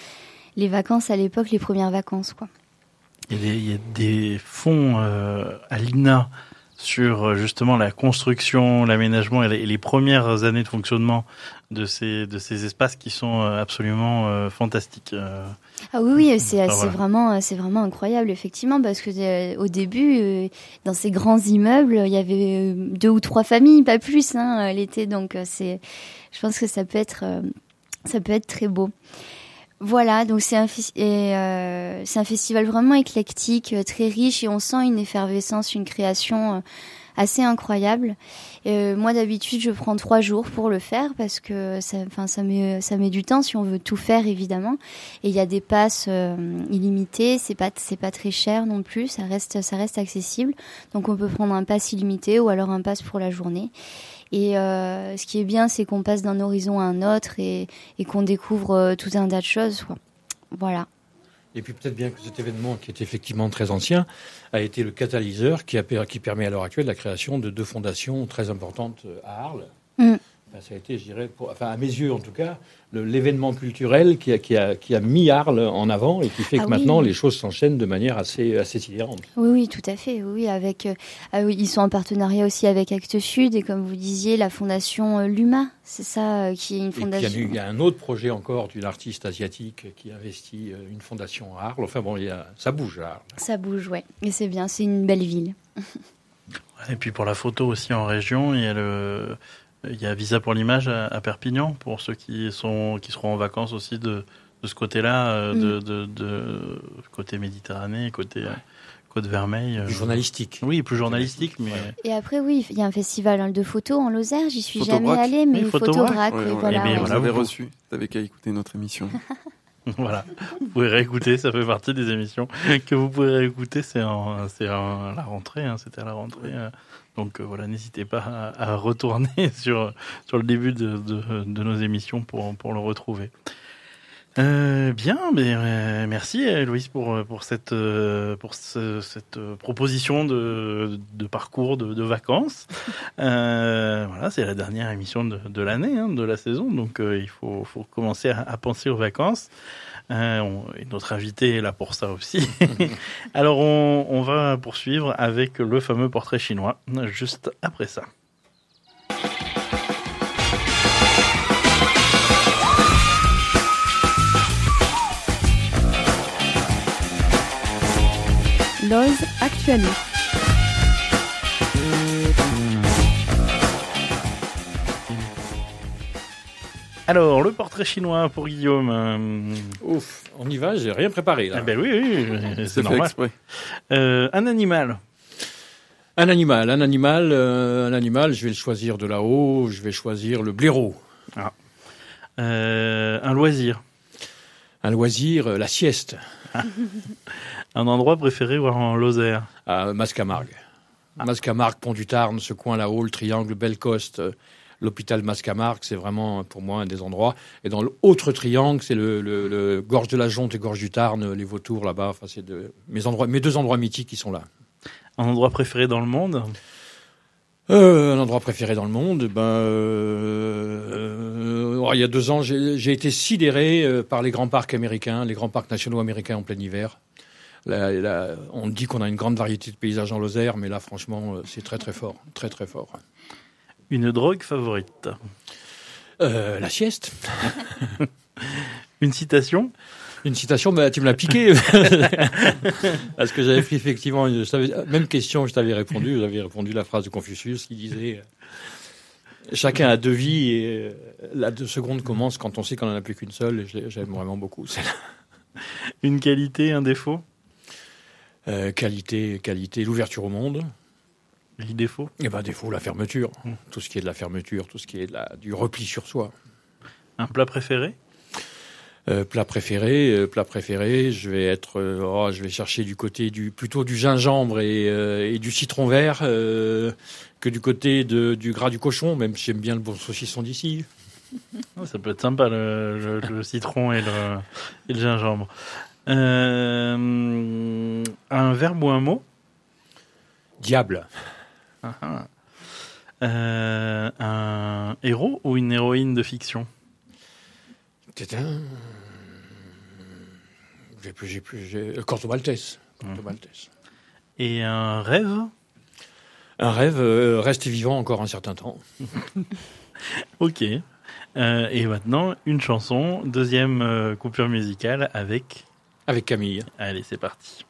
à l'époque, les premières vacances, quoi. Il y a des fonds à l'INA sur justement la construction, l'aménagement et les premières années de fonctionnement de ces espaces qui sont absolument fantastiques. Ah oui, c'est vraiment incroyable, effectivement, parce que au début, dans ces grands immeubles, il y avait 2 ou 3 familles, pas plus, l'été. Donc je pense que ça peut être très beau. Voilà, donc c'est un festival vraiment éclectique, très riche, et on sent une effervescence, une création assez incroyable. Moi, d'habitude, je prends 3 jours pour le faire parce que ça met du temps si on veut tout faire, évidemment. Et il y a des passes illimitées, c'est pas très cher non plus, ça reste accessible. Donc on peut prendre un pass illimité ou alors un pass pour la journée. Et ce qui est bien, c'est qu'on passe d'un horizon à un autre et qu'on découvre tout un tas de choses, quoi. Voilà. Et puis peut-être bien que cet événement, qui est effectivement très ancien, a été le catalyseur qui permet à l'heure actuelle la création de 2 fondations très importantes à Arles. Ça a été, je dirais, à mes yeux en tout cas, l'événement culturel qui a mis Arles en avant et qui fait que maintenant les choses s'enchaînent de manière assez sidérante. Oui, tout à fait. Oui, ils sont en partenariat aussi avec Actes Sud et comme vous disiez, la fondation Luma, c'est ça qui est une fondation. Et puis il y a un autre projet encore d'une artiste asiatique qui investit une fondation à Arles. Enfin bon, ça bouge à Arles. Ça bouge, ouais. Et c'est bien, c'est une belle ville. Et puis pour la photo aussi en région, il y a Visa pour l'image à Perpignan pour ceux qui seront en vacances aussi de ce côté-là, de côté Méditerranée, côté Côte-Vermeille. Plus journalistique. Oui, plus journalistique, mais... Et après, oui, il y a un festival de photos en Lozère. J'y suis Photobrac. jamais allée, mais Oui, Photobrac. Photobrac, oui, Ouais, voilà. Eh bien, ouais. Vous voilà, avez vous- reçu. T'avais qu'à écouter notre émission. Voilà, vous pouvez réécouter, ça fait partie des émissions que vous pouvez réécouter, c'est à la rentrée, hein, c'était à la rentrée. Donc voilà, n'hésitez pas à retourner sur le début de nos émissions pour le retrouver. Bien, mais merci Louise pour cette proposition de parcours de vacances. Voilà, c'est la dernière émission de l'année, hein, de la saison, donc il faut commencer à penser aux vacances. Et notre invité est là pour ça aussi. Alors on va poursuivre avec le fameux portrait chinois juste après ça. L'Oz Actuali. Alors, le portrait chinois pour Guillaume. Ouf, on y va, j'ai rien préparé là. Ah ben oui, c'est C'est fait normal. exprès. Un animal. Un animal, je vais le choisir de là-haut, je vais choisir le blaireau. Un loisir. Un loisir, la sieste, Un endroit préféré en Lozère. à Mascamargue. Mascamargue, Pont du Tarn, ce coin là-haut, le triangle Bellecoste, l'hôpital Mascamargue, c'est vraiment pour moi un des endroits. Et dans l'autre triangle, c'est le Gorge de la Jonte et Gorge du Tarn, les vautours là-bas. Enfin, c'est mes deux endroits mythiques qui sont là. Un endroit préféré dans le monde. Un endroit préféré dans le monde, il y a 2 ans, j'ai été sidéré par les grands parcs américains, les grands parcs nationaux américains en plein hiver. Là, on dit qu'on a une grande variété de paysages en Lozère, mais là, franchement, c'est très très fort, très très fort. Une drogue favorite. La sieste. Une citation. Une citation, tu me l'as piqué. Parce que j'avais pris effectivement, même question, j'avais répondu la phrase de Confucius qui disait chacun a 2 vies et la 2 secondes commence quand on sait qu'on en a plus qu'une seule. Et j'aime vraiment beaucoup celle-là. Une qualité, un défaut. Qualité, l'ouverture au monde. Les défauts. Et défaut, la fermeture. Tout ce qui est de la fermeture, tout ce qui est du repli sur soi. Un plat préféré. Plat préféré, je vais chercher du côté plutôt du gingembre et du citron vert que du côté du gras du cochon, même si j'aime bien le bon saucisson d'ici. Ça peut être sympa le citron et le gingembre. Un verbe ou un mot. Diable. Un héros ou une héroïne de fiction. J'ai Corto Maltese. Et un rêve. Un rêve, rester vivant encore un certain temps. Ok. Et maintenant, une chanson, deuxième coupure musicale avec Camille. Allez, c'est parti.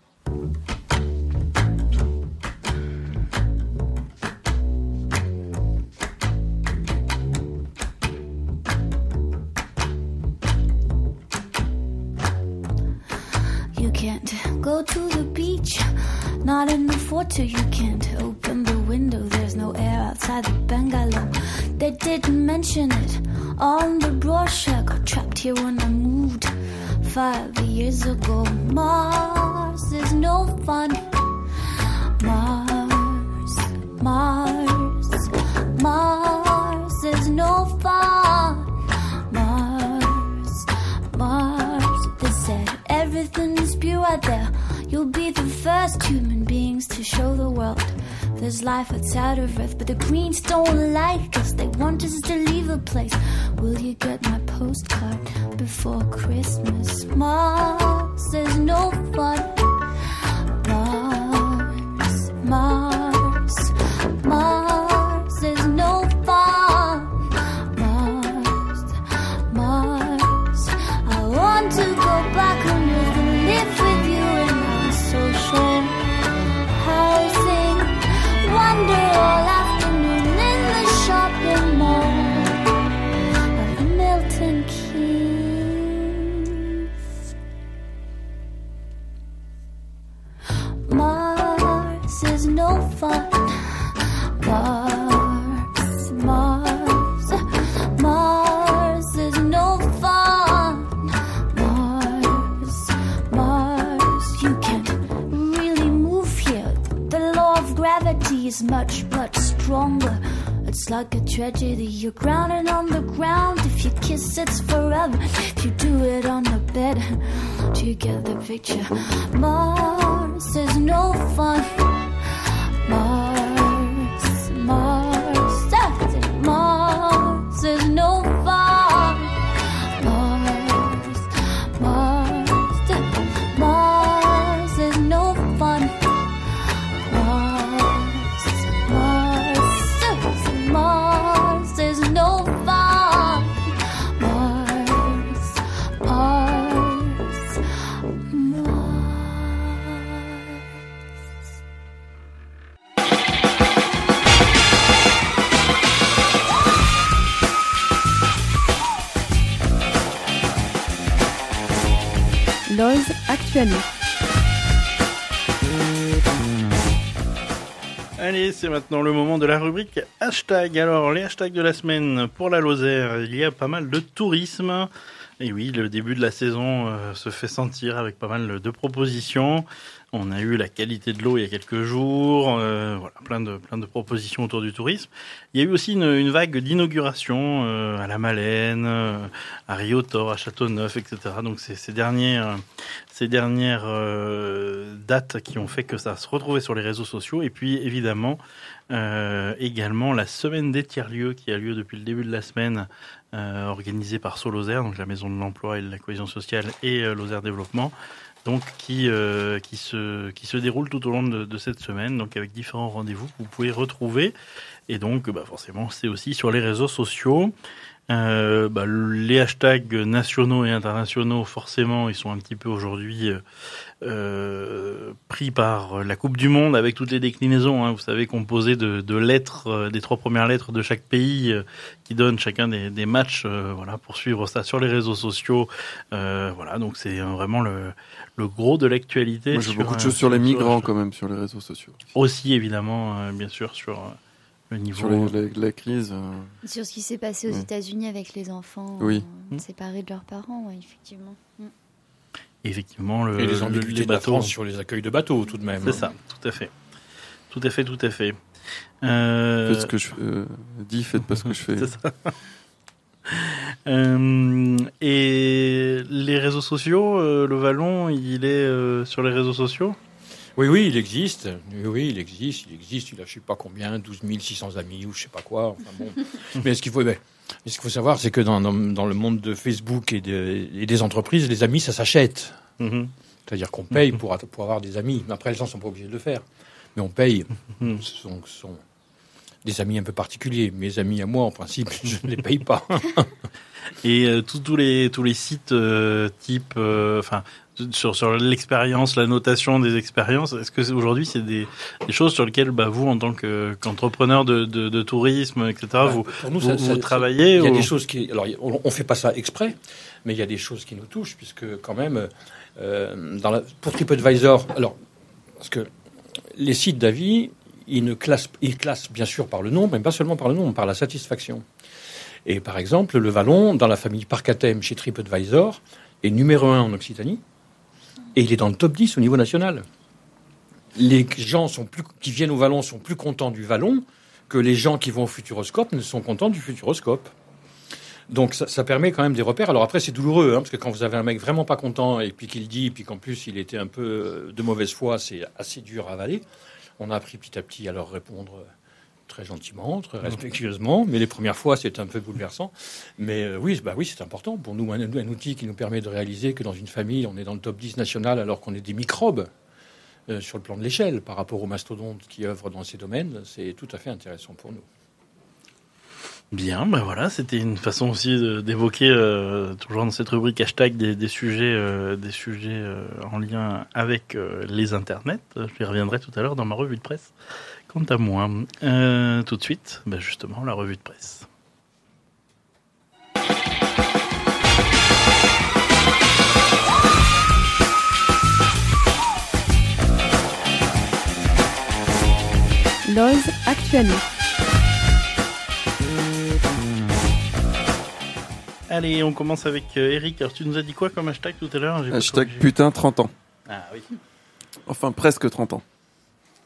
You can't go to the beach, not in the photo. You can't open the window, there's no air outside the bungalow. They didn't mention it on the brochure. Got trapped here when I moved 5 years ago. Mars is no fun. Mars is no fun. Mars, they said everything is pure out there. You'll be the first human beings to show the world there's life outside of Earth. But the Greens don't like us, they want us to leave a place. Will you get my postcard before Christmas? Mars is no fun. Mars is no fun. Mars, I want to go back on Earth and live with you in our social housing. Wander all afternoon in the shopping mall of Milton Keynes. much, much stronger. It's like a tragedy, you're grounded on the ground. If you kiss, it's forever. If you do it on the bed, do you get the picture? Mars is no fun. Mars, Mars, Mars is no fun. Mars, Mars, Mars is no fun. Mars, Mars is no fun. Mars, Mars, Mars. Loz Actuali. Allez, c'est maintenant le moment de la rubrique hashtag. Alors, les hashtags de la semaine pour la Lozère, il y a pas mal de tourisme. Et oui, le début de la saison se fait sentir avec pas mal de propositions. On a eu la qualité de l'eau il y a quelques jours, voilà, plein de propositions autour du tourisme. Il y a eu aussi une vague d'inauguration à la Malaine, à Riautor, à Châteauneuf, etc. Donc c'est ces dernières dates qui ont fait que ça se retrouvait sur les réseaux sociaux. Et puis évidemment également la semaine des tiers-lieux qui a lieu depuis le début de la semaine, organisée par Solozère, donc la Maison de l'Emploi et de la Cohésion Sociale et Lozère Développement. Donc qui se déroule tout au long de cette semaine, donc avec différents rendez-vous que vous pouvez retrouver. Et donc forcément c'est aussi sur les réseaux sociaux. Les hashtags nationaux et internationaux, forcément, ils sont un petit peu aujourd'hui pris par la Coupe du Monde avec toutes les déclinaisons, hein, vous savez, composées de lettres, des 3 premières lettres de chaque pays qui donnent chacun des matchs, voilà, pour suivre ça sur les réseaux sociaux. Voilà, donc c'est vraiment le gros de l'actualité. Moi, j'ai beaucoup de choses sur les migrants quand même sur les réseaux sociaux. Aussi, évidemment, bien sûr, sur le niveau... Sur la crise. Sur ce qui s'est passé aux États-Unis avec les enfants séparés de leurs parents, ouais, effectivement. Effectivement, et les ambiguïtés de la France sur les accueils de bateaux, tout de même. C'est ça, tout à fait. Tout à fait. Faites ce que je dis, faites pas ce que je fais. C'est ça. Et les réseaux sociaux, le Vallon, il est sur les réseaux sociaux ? Oui, il existe. Oui, il existe. Il a je sais pas combien, 12 600 amis ou je sais pas quoi. Enfin, bon. Mais ce qu'il faut savoir, c'est que dans le monde de Facebook et des entreprises, les amis, ça s'achète. Mm-hmm. C'est-à-dire qu'on paye pour avoir des amis. Après, les gens sont pas obligés de le faire. Mais on paye. Ce sont des amis un peu particuliers. Mes amis à moi, en principe, je ne les paye pas. Et tous les sites type... sur l'expérience, la notation des expériences, est-ce que aujourd'hui c'est des choses sur lesquelles vous, en tant qu'entrepreneur de tourisme, etc., vous travaillez? Il y a des choses qui... Alors, on fait pas ça exprès, mais il y a des choses qui nous touchent, puisque quand même, pour TripAdvisor, alors, parce que les sites d'avis, ils classent bien sûr par le nombre, mais pas seulement par le nombre, par la satisfaction. Et par exemple, le Vallon, dans la famille Parc à Thème chez TripAdvisor, est numéro 1 en Occitanie. Et il est dans le top 10 au niveau national. Les gens qui viennent au Vallon sont plus contents du Vallon que les gens qui vont au Futuroscope ne sont contents du Futuroscope. Donc ça permet quand même des repères. Alors après, c'est douloureux, parce que quand vous avez un mec vraiment pas content et puis qu'il dit, et puis qu'en plus il était un peu de mauvaise foi, c'est assez dur à avaler. On a appris petit à petit à leur répondre très gentiment, très respectueusement, mais les premières fois, c'est un peu bouleversant. Mais oui, c'est important pour nous, un outil qui nous permet de réaliser que dans une famille, on est dans le top 10 national alors qu'on est des microbes sur le plan de l'échelle par rapport aux mastodontes qui œuvrent dans ces domaines. C'est tout à fait intéressant pour nous. Bien, voilà, c'était une façon aussi d'évoquer, toujours dans cette rubrique hashtag, des sujets en lien avec les internets. Je y reviendrai tout à l'heure dans ma revue de presse. Quant à moi, tout de suite, justement, la revue de presse. Loz Actuali. Allez, on commence avec Eric. Alors, tu nous as dit quoi comme hashtag tout à l'heure? Hashtag putain 30 ans. Ah oui. Enfin, presque 30 ans.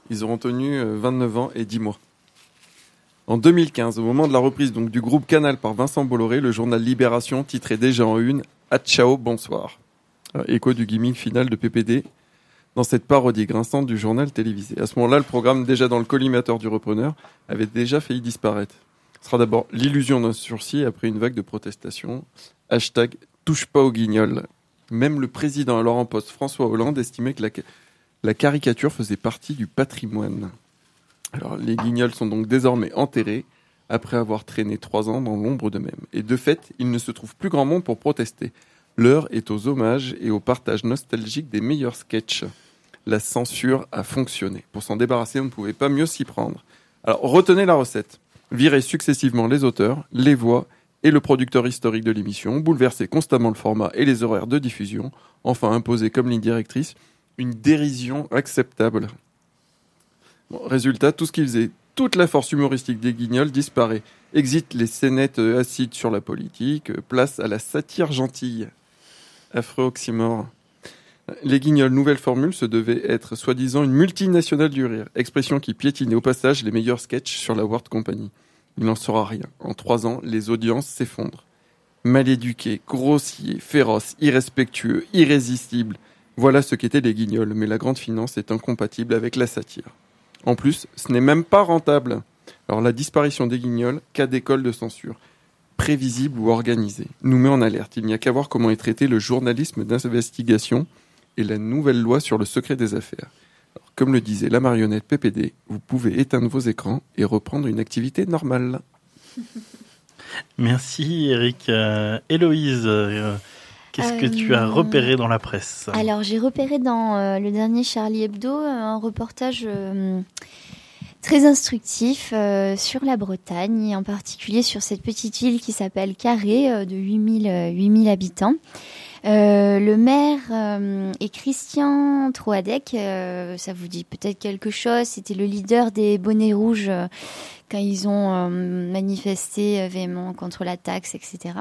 Ils auront tenu 29 ans et 10 mois. En 2015, au moment de la reprise donc, du groupe Canal par Vincent Bolloré, le journal Libération titrait déjà en une « À ciao, bonsoir ». Écho du gimmick final de PPD dans cette parodie grinçante du journal télévisé. À ce moment-là, le programme, déjà dans le collimateur du repreneur, avait déjà failli disparaître. Ce sera d'abord l'illusion d'un sursis après une vague de protestations. Hashtag touche pas aux guignols. Même le président alors en poste, François Hollande, estimait que la caricature faisait partie du patrimoine. Alors, les guignols sont donc désormais enterrés après avoir traîné 3 ans dans l'ombre d'eux-mêmes. Et de fait, il ne se trouve plus grand monde pour protester. L'heure est aux hommages et au partage nostalgique des meilleurs sketchs. La censure a fonctionné. Pour s'en débarrasser, on ne pouvait pas mieux s'y prendre. Alors, retenez la recette. Virez successivement les auteurs, les voix et le producteur historique de l'émission, bouleverser constamment le format et les horaires de diffusion, enfin imposer comme ligne directrice une dérision acceptable. Bon, résultat, tout ce qu'ils faisaient, toute la force humoristique des guignols disparaît. Exit les scénettes acides sur la politique, place à la satire gentille. Affreux oxymore. Les guignols, nouvelle formule, se devait être soi-disant une multinationale du rire, expression qui piétinait au passage les meilleurs sketchs sur la World Company. Il n'en sera rien. En 3 ans, les audiences s'effondrent. Mal éduqués, grossiers, féroces, irrespectueux, irrésistibles. Voilà ce qu'étaient les guignols, mais la grande finance est incompatible avec la satire. En plus, ce n'est même pas rentable. Alors la disparition des guignols, cas d'école de censure, prévisible ou organisée, nous met en alerte. Il n'y a qu'à voir comment est traité le journalisme d'investigation et la nouvelle loi sur le secret des affaires. Alors, comme le disait la marionnette PPD, vous pouvez éteindre vos écrans et reprendre une activité normale. Merci Eric. Héloïse, qu'est-ce que tu as repéré dans la presse ? Alors j'ai repéré dans le dernier Charlie Hebdo un reportage très instructif sur la Bretagne, et en particulier sur cette petite île qui s'appelle Carré, de 8000 habitants. Le maire est Christian Troadec, ça vous dit peut-être quelque chose, c'était le leader des bonnets rouges quand ils ont manifesté véhément contre la taxe, etc.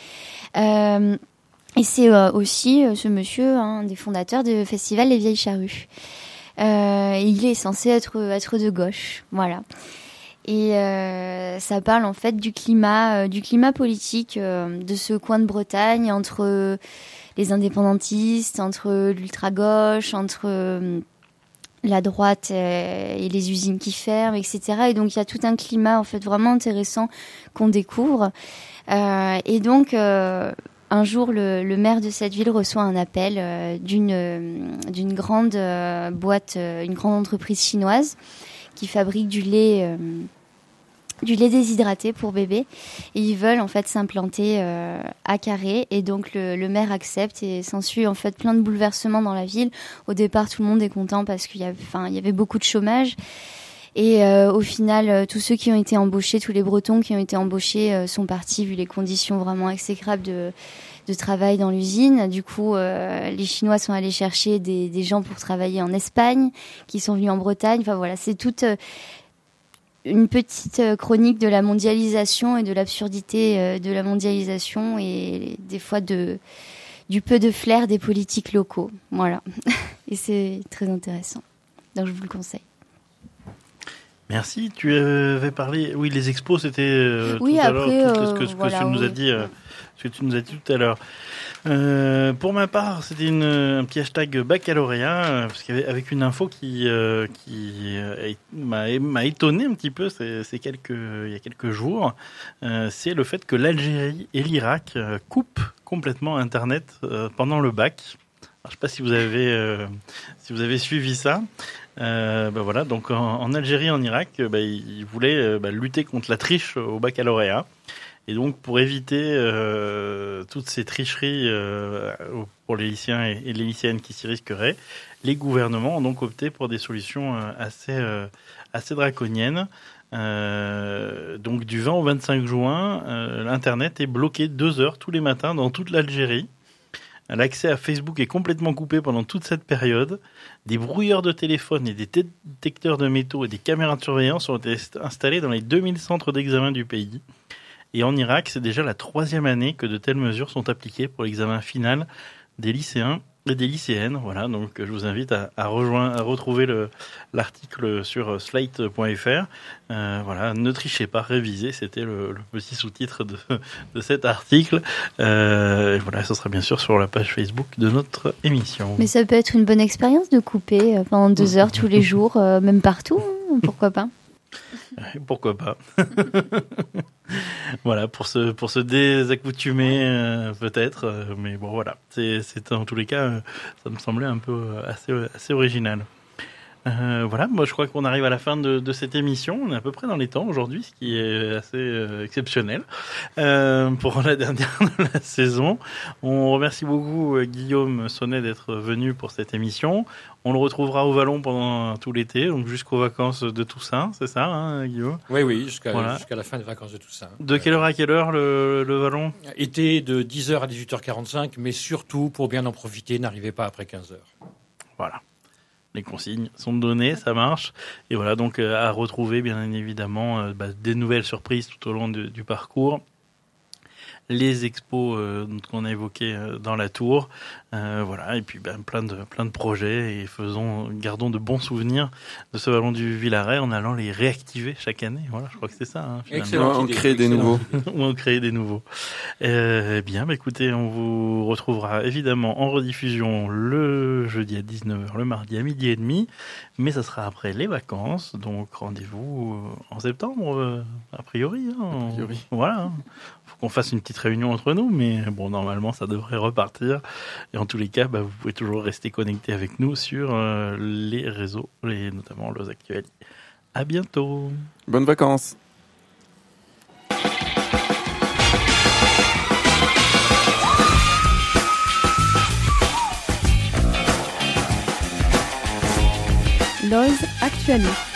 Et c'est aussi ce monsieur, un des fondateurs du festival Les Vieilles Charrues. Il est censé être de gauche, voilà. Et ça parle en fait du climat politique de ce coin de Bretagne, entre les indépendantistes, entre l'ultra-gauche, entre la droite et les usines qui ferment, etc. Et donc il y a tout un climat en fait vraiment intéressant qu'on découvre. Et donc un jour, le maire de cette ville reçoit un appel d'une grande boîte, une grande entreprise chinoise qui fabrique du lait déshydraté pour bébés, et ils veulent en fait s'implanter à Carré, et donc le maire accepte, et s'ensuit en fait plein de bouleversements dans la ville. Au départ, tout le monde est content parce qu'il y avait beaucoup de chômage. Et au final, tous ceux qui ont été embauchés, tous les Bretons qui ont été embauchés sont partis vu les conditions vraiment exécrables de travail dans l'usine. Du coup, les Chinois sont allés chercher des gens pour travailler en Espagne, qui sont venus en Bretagne. Enfin voilà, c'est toute une petite chronique de la mondialisation et de l'absurdité de la mondialisation, et des fois du peu de flair des politiques locaux. Voilà. Et c'est très intéressant. Donc je vous le conseille. Merci. Tu avais parlé. Oui, les expos, c'était oui, tout après, à l'heure. Ce voilà, que tu nous as dit, ce que tu nous as dit tout à l'heure. Pour ma part, c'était un petit hashtag baccalauréat, parce qu'avec une info qui m'a étonné un petit peu. Il y a quelques jours. C'est le fait que l'Algérie et l'Irak coupent complètement Internet pendant le bac. Alors, je ne sais pas si vous avez suivi ça. Voilà, donc en Algérie, en Irak, ils voulaient lutter contre la triche au baccalauréat, et donc pour éviter toutes ces tricheries pour les lycéens et les lycéennes qui s'y risqueraient, les gouvernements ont donc opté pour des solutions assez draconiennes. Donc du 20 au 25 juin, l'internet est bloqué 2 heures tous les matins dans toute l'Algérie. L'accès à Facebook est complètement coupé pendant toute cette période. Des brouilleurs de téléphone et des détecteurs de métaux et des caméras de surveillance ont été installés dans les 2000 centres d'examen du pays. Et en Irak, c'est déjà la 3e année que de telles mesures sont appliquées pour l'examen final des lycéens et des lycéennes. Voilà, donc je vous invite à retrouver l'article sur slate.fr. Voilà, ne trichez pas, révisez. C'était le petit sous-titre de cet article. Et voilà, ce sera bien sûr sur la page Facebook de notre émission. Mais ça peut être une bonne expérience de couper pendant 2 heures tous les jours, même partout. Pourquoi pas? Pourquoi pas. Voilà, pour se désaccoutumer peut-être, mais bon voilà, c'est en tous les cas, ça me semblait un peu assez original. Voilà, moi je crois qu'on arrive à la fin de cette émission. On est à peu près dans les temps aujourd'hui, ce qui est assez exceptionnel pour la dernière de la saison. On remercie beaucoup Guillaume Sonnet d'être venu pour cette émission. On le retrouvera au Vallon pendant tout l'été, donc jusqu'aux vacances de Toussaint, c'est ça, hein, Guillaume? Oui, jusqu'à Voilà. la fin des vacances de Toussaint. De quelle heure à quelle heure le Vallon? Été de 10h à 18h45, mais surtout, pour bien en profiter, n'arrivez pas après 15h. Voilà. Les consignes sont données, ça marche. Et voilà, donc à retrouver bien évidemment des nouvelles surprises tout au long du parcours. Les expos qu'on a évoqués dans la tour, voilà, et puis plein de projets, et gardons de bons souvenirs de ce Vallon du Villaret en allant les réactiver chaque année. Voilà, je crois que c'est ça. Hein, Excellent. On crée des nouveaux. Ou en créer des nouveaux. Bien, écoutez, on vous retrouvera évidemment en rediffusion le jeudi à 19h, le mardi à 12h30, mais ça sera après les vacances, donc rendez-vous en septembre, a priori. Hein. A priori. Voilà. Faut qu'on fasse une petite réunion entre nous, mais bon, normalement, ça devrait repartir. Et en tous les cas, vous pouvez toujours rester connecté avec nous sur les réseaux, notamment Lose Actuali. À bientôt. Bonnes vacances. Lose Actuali.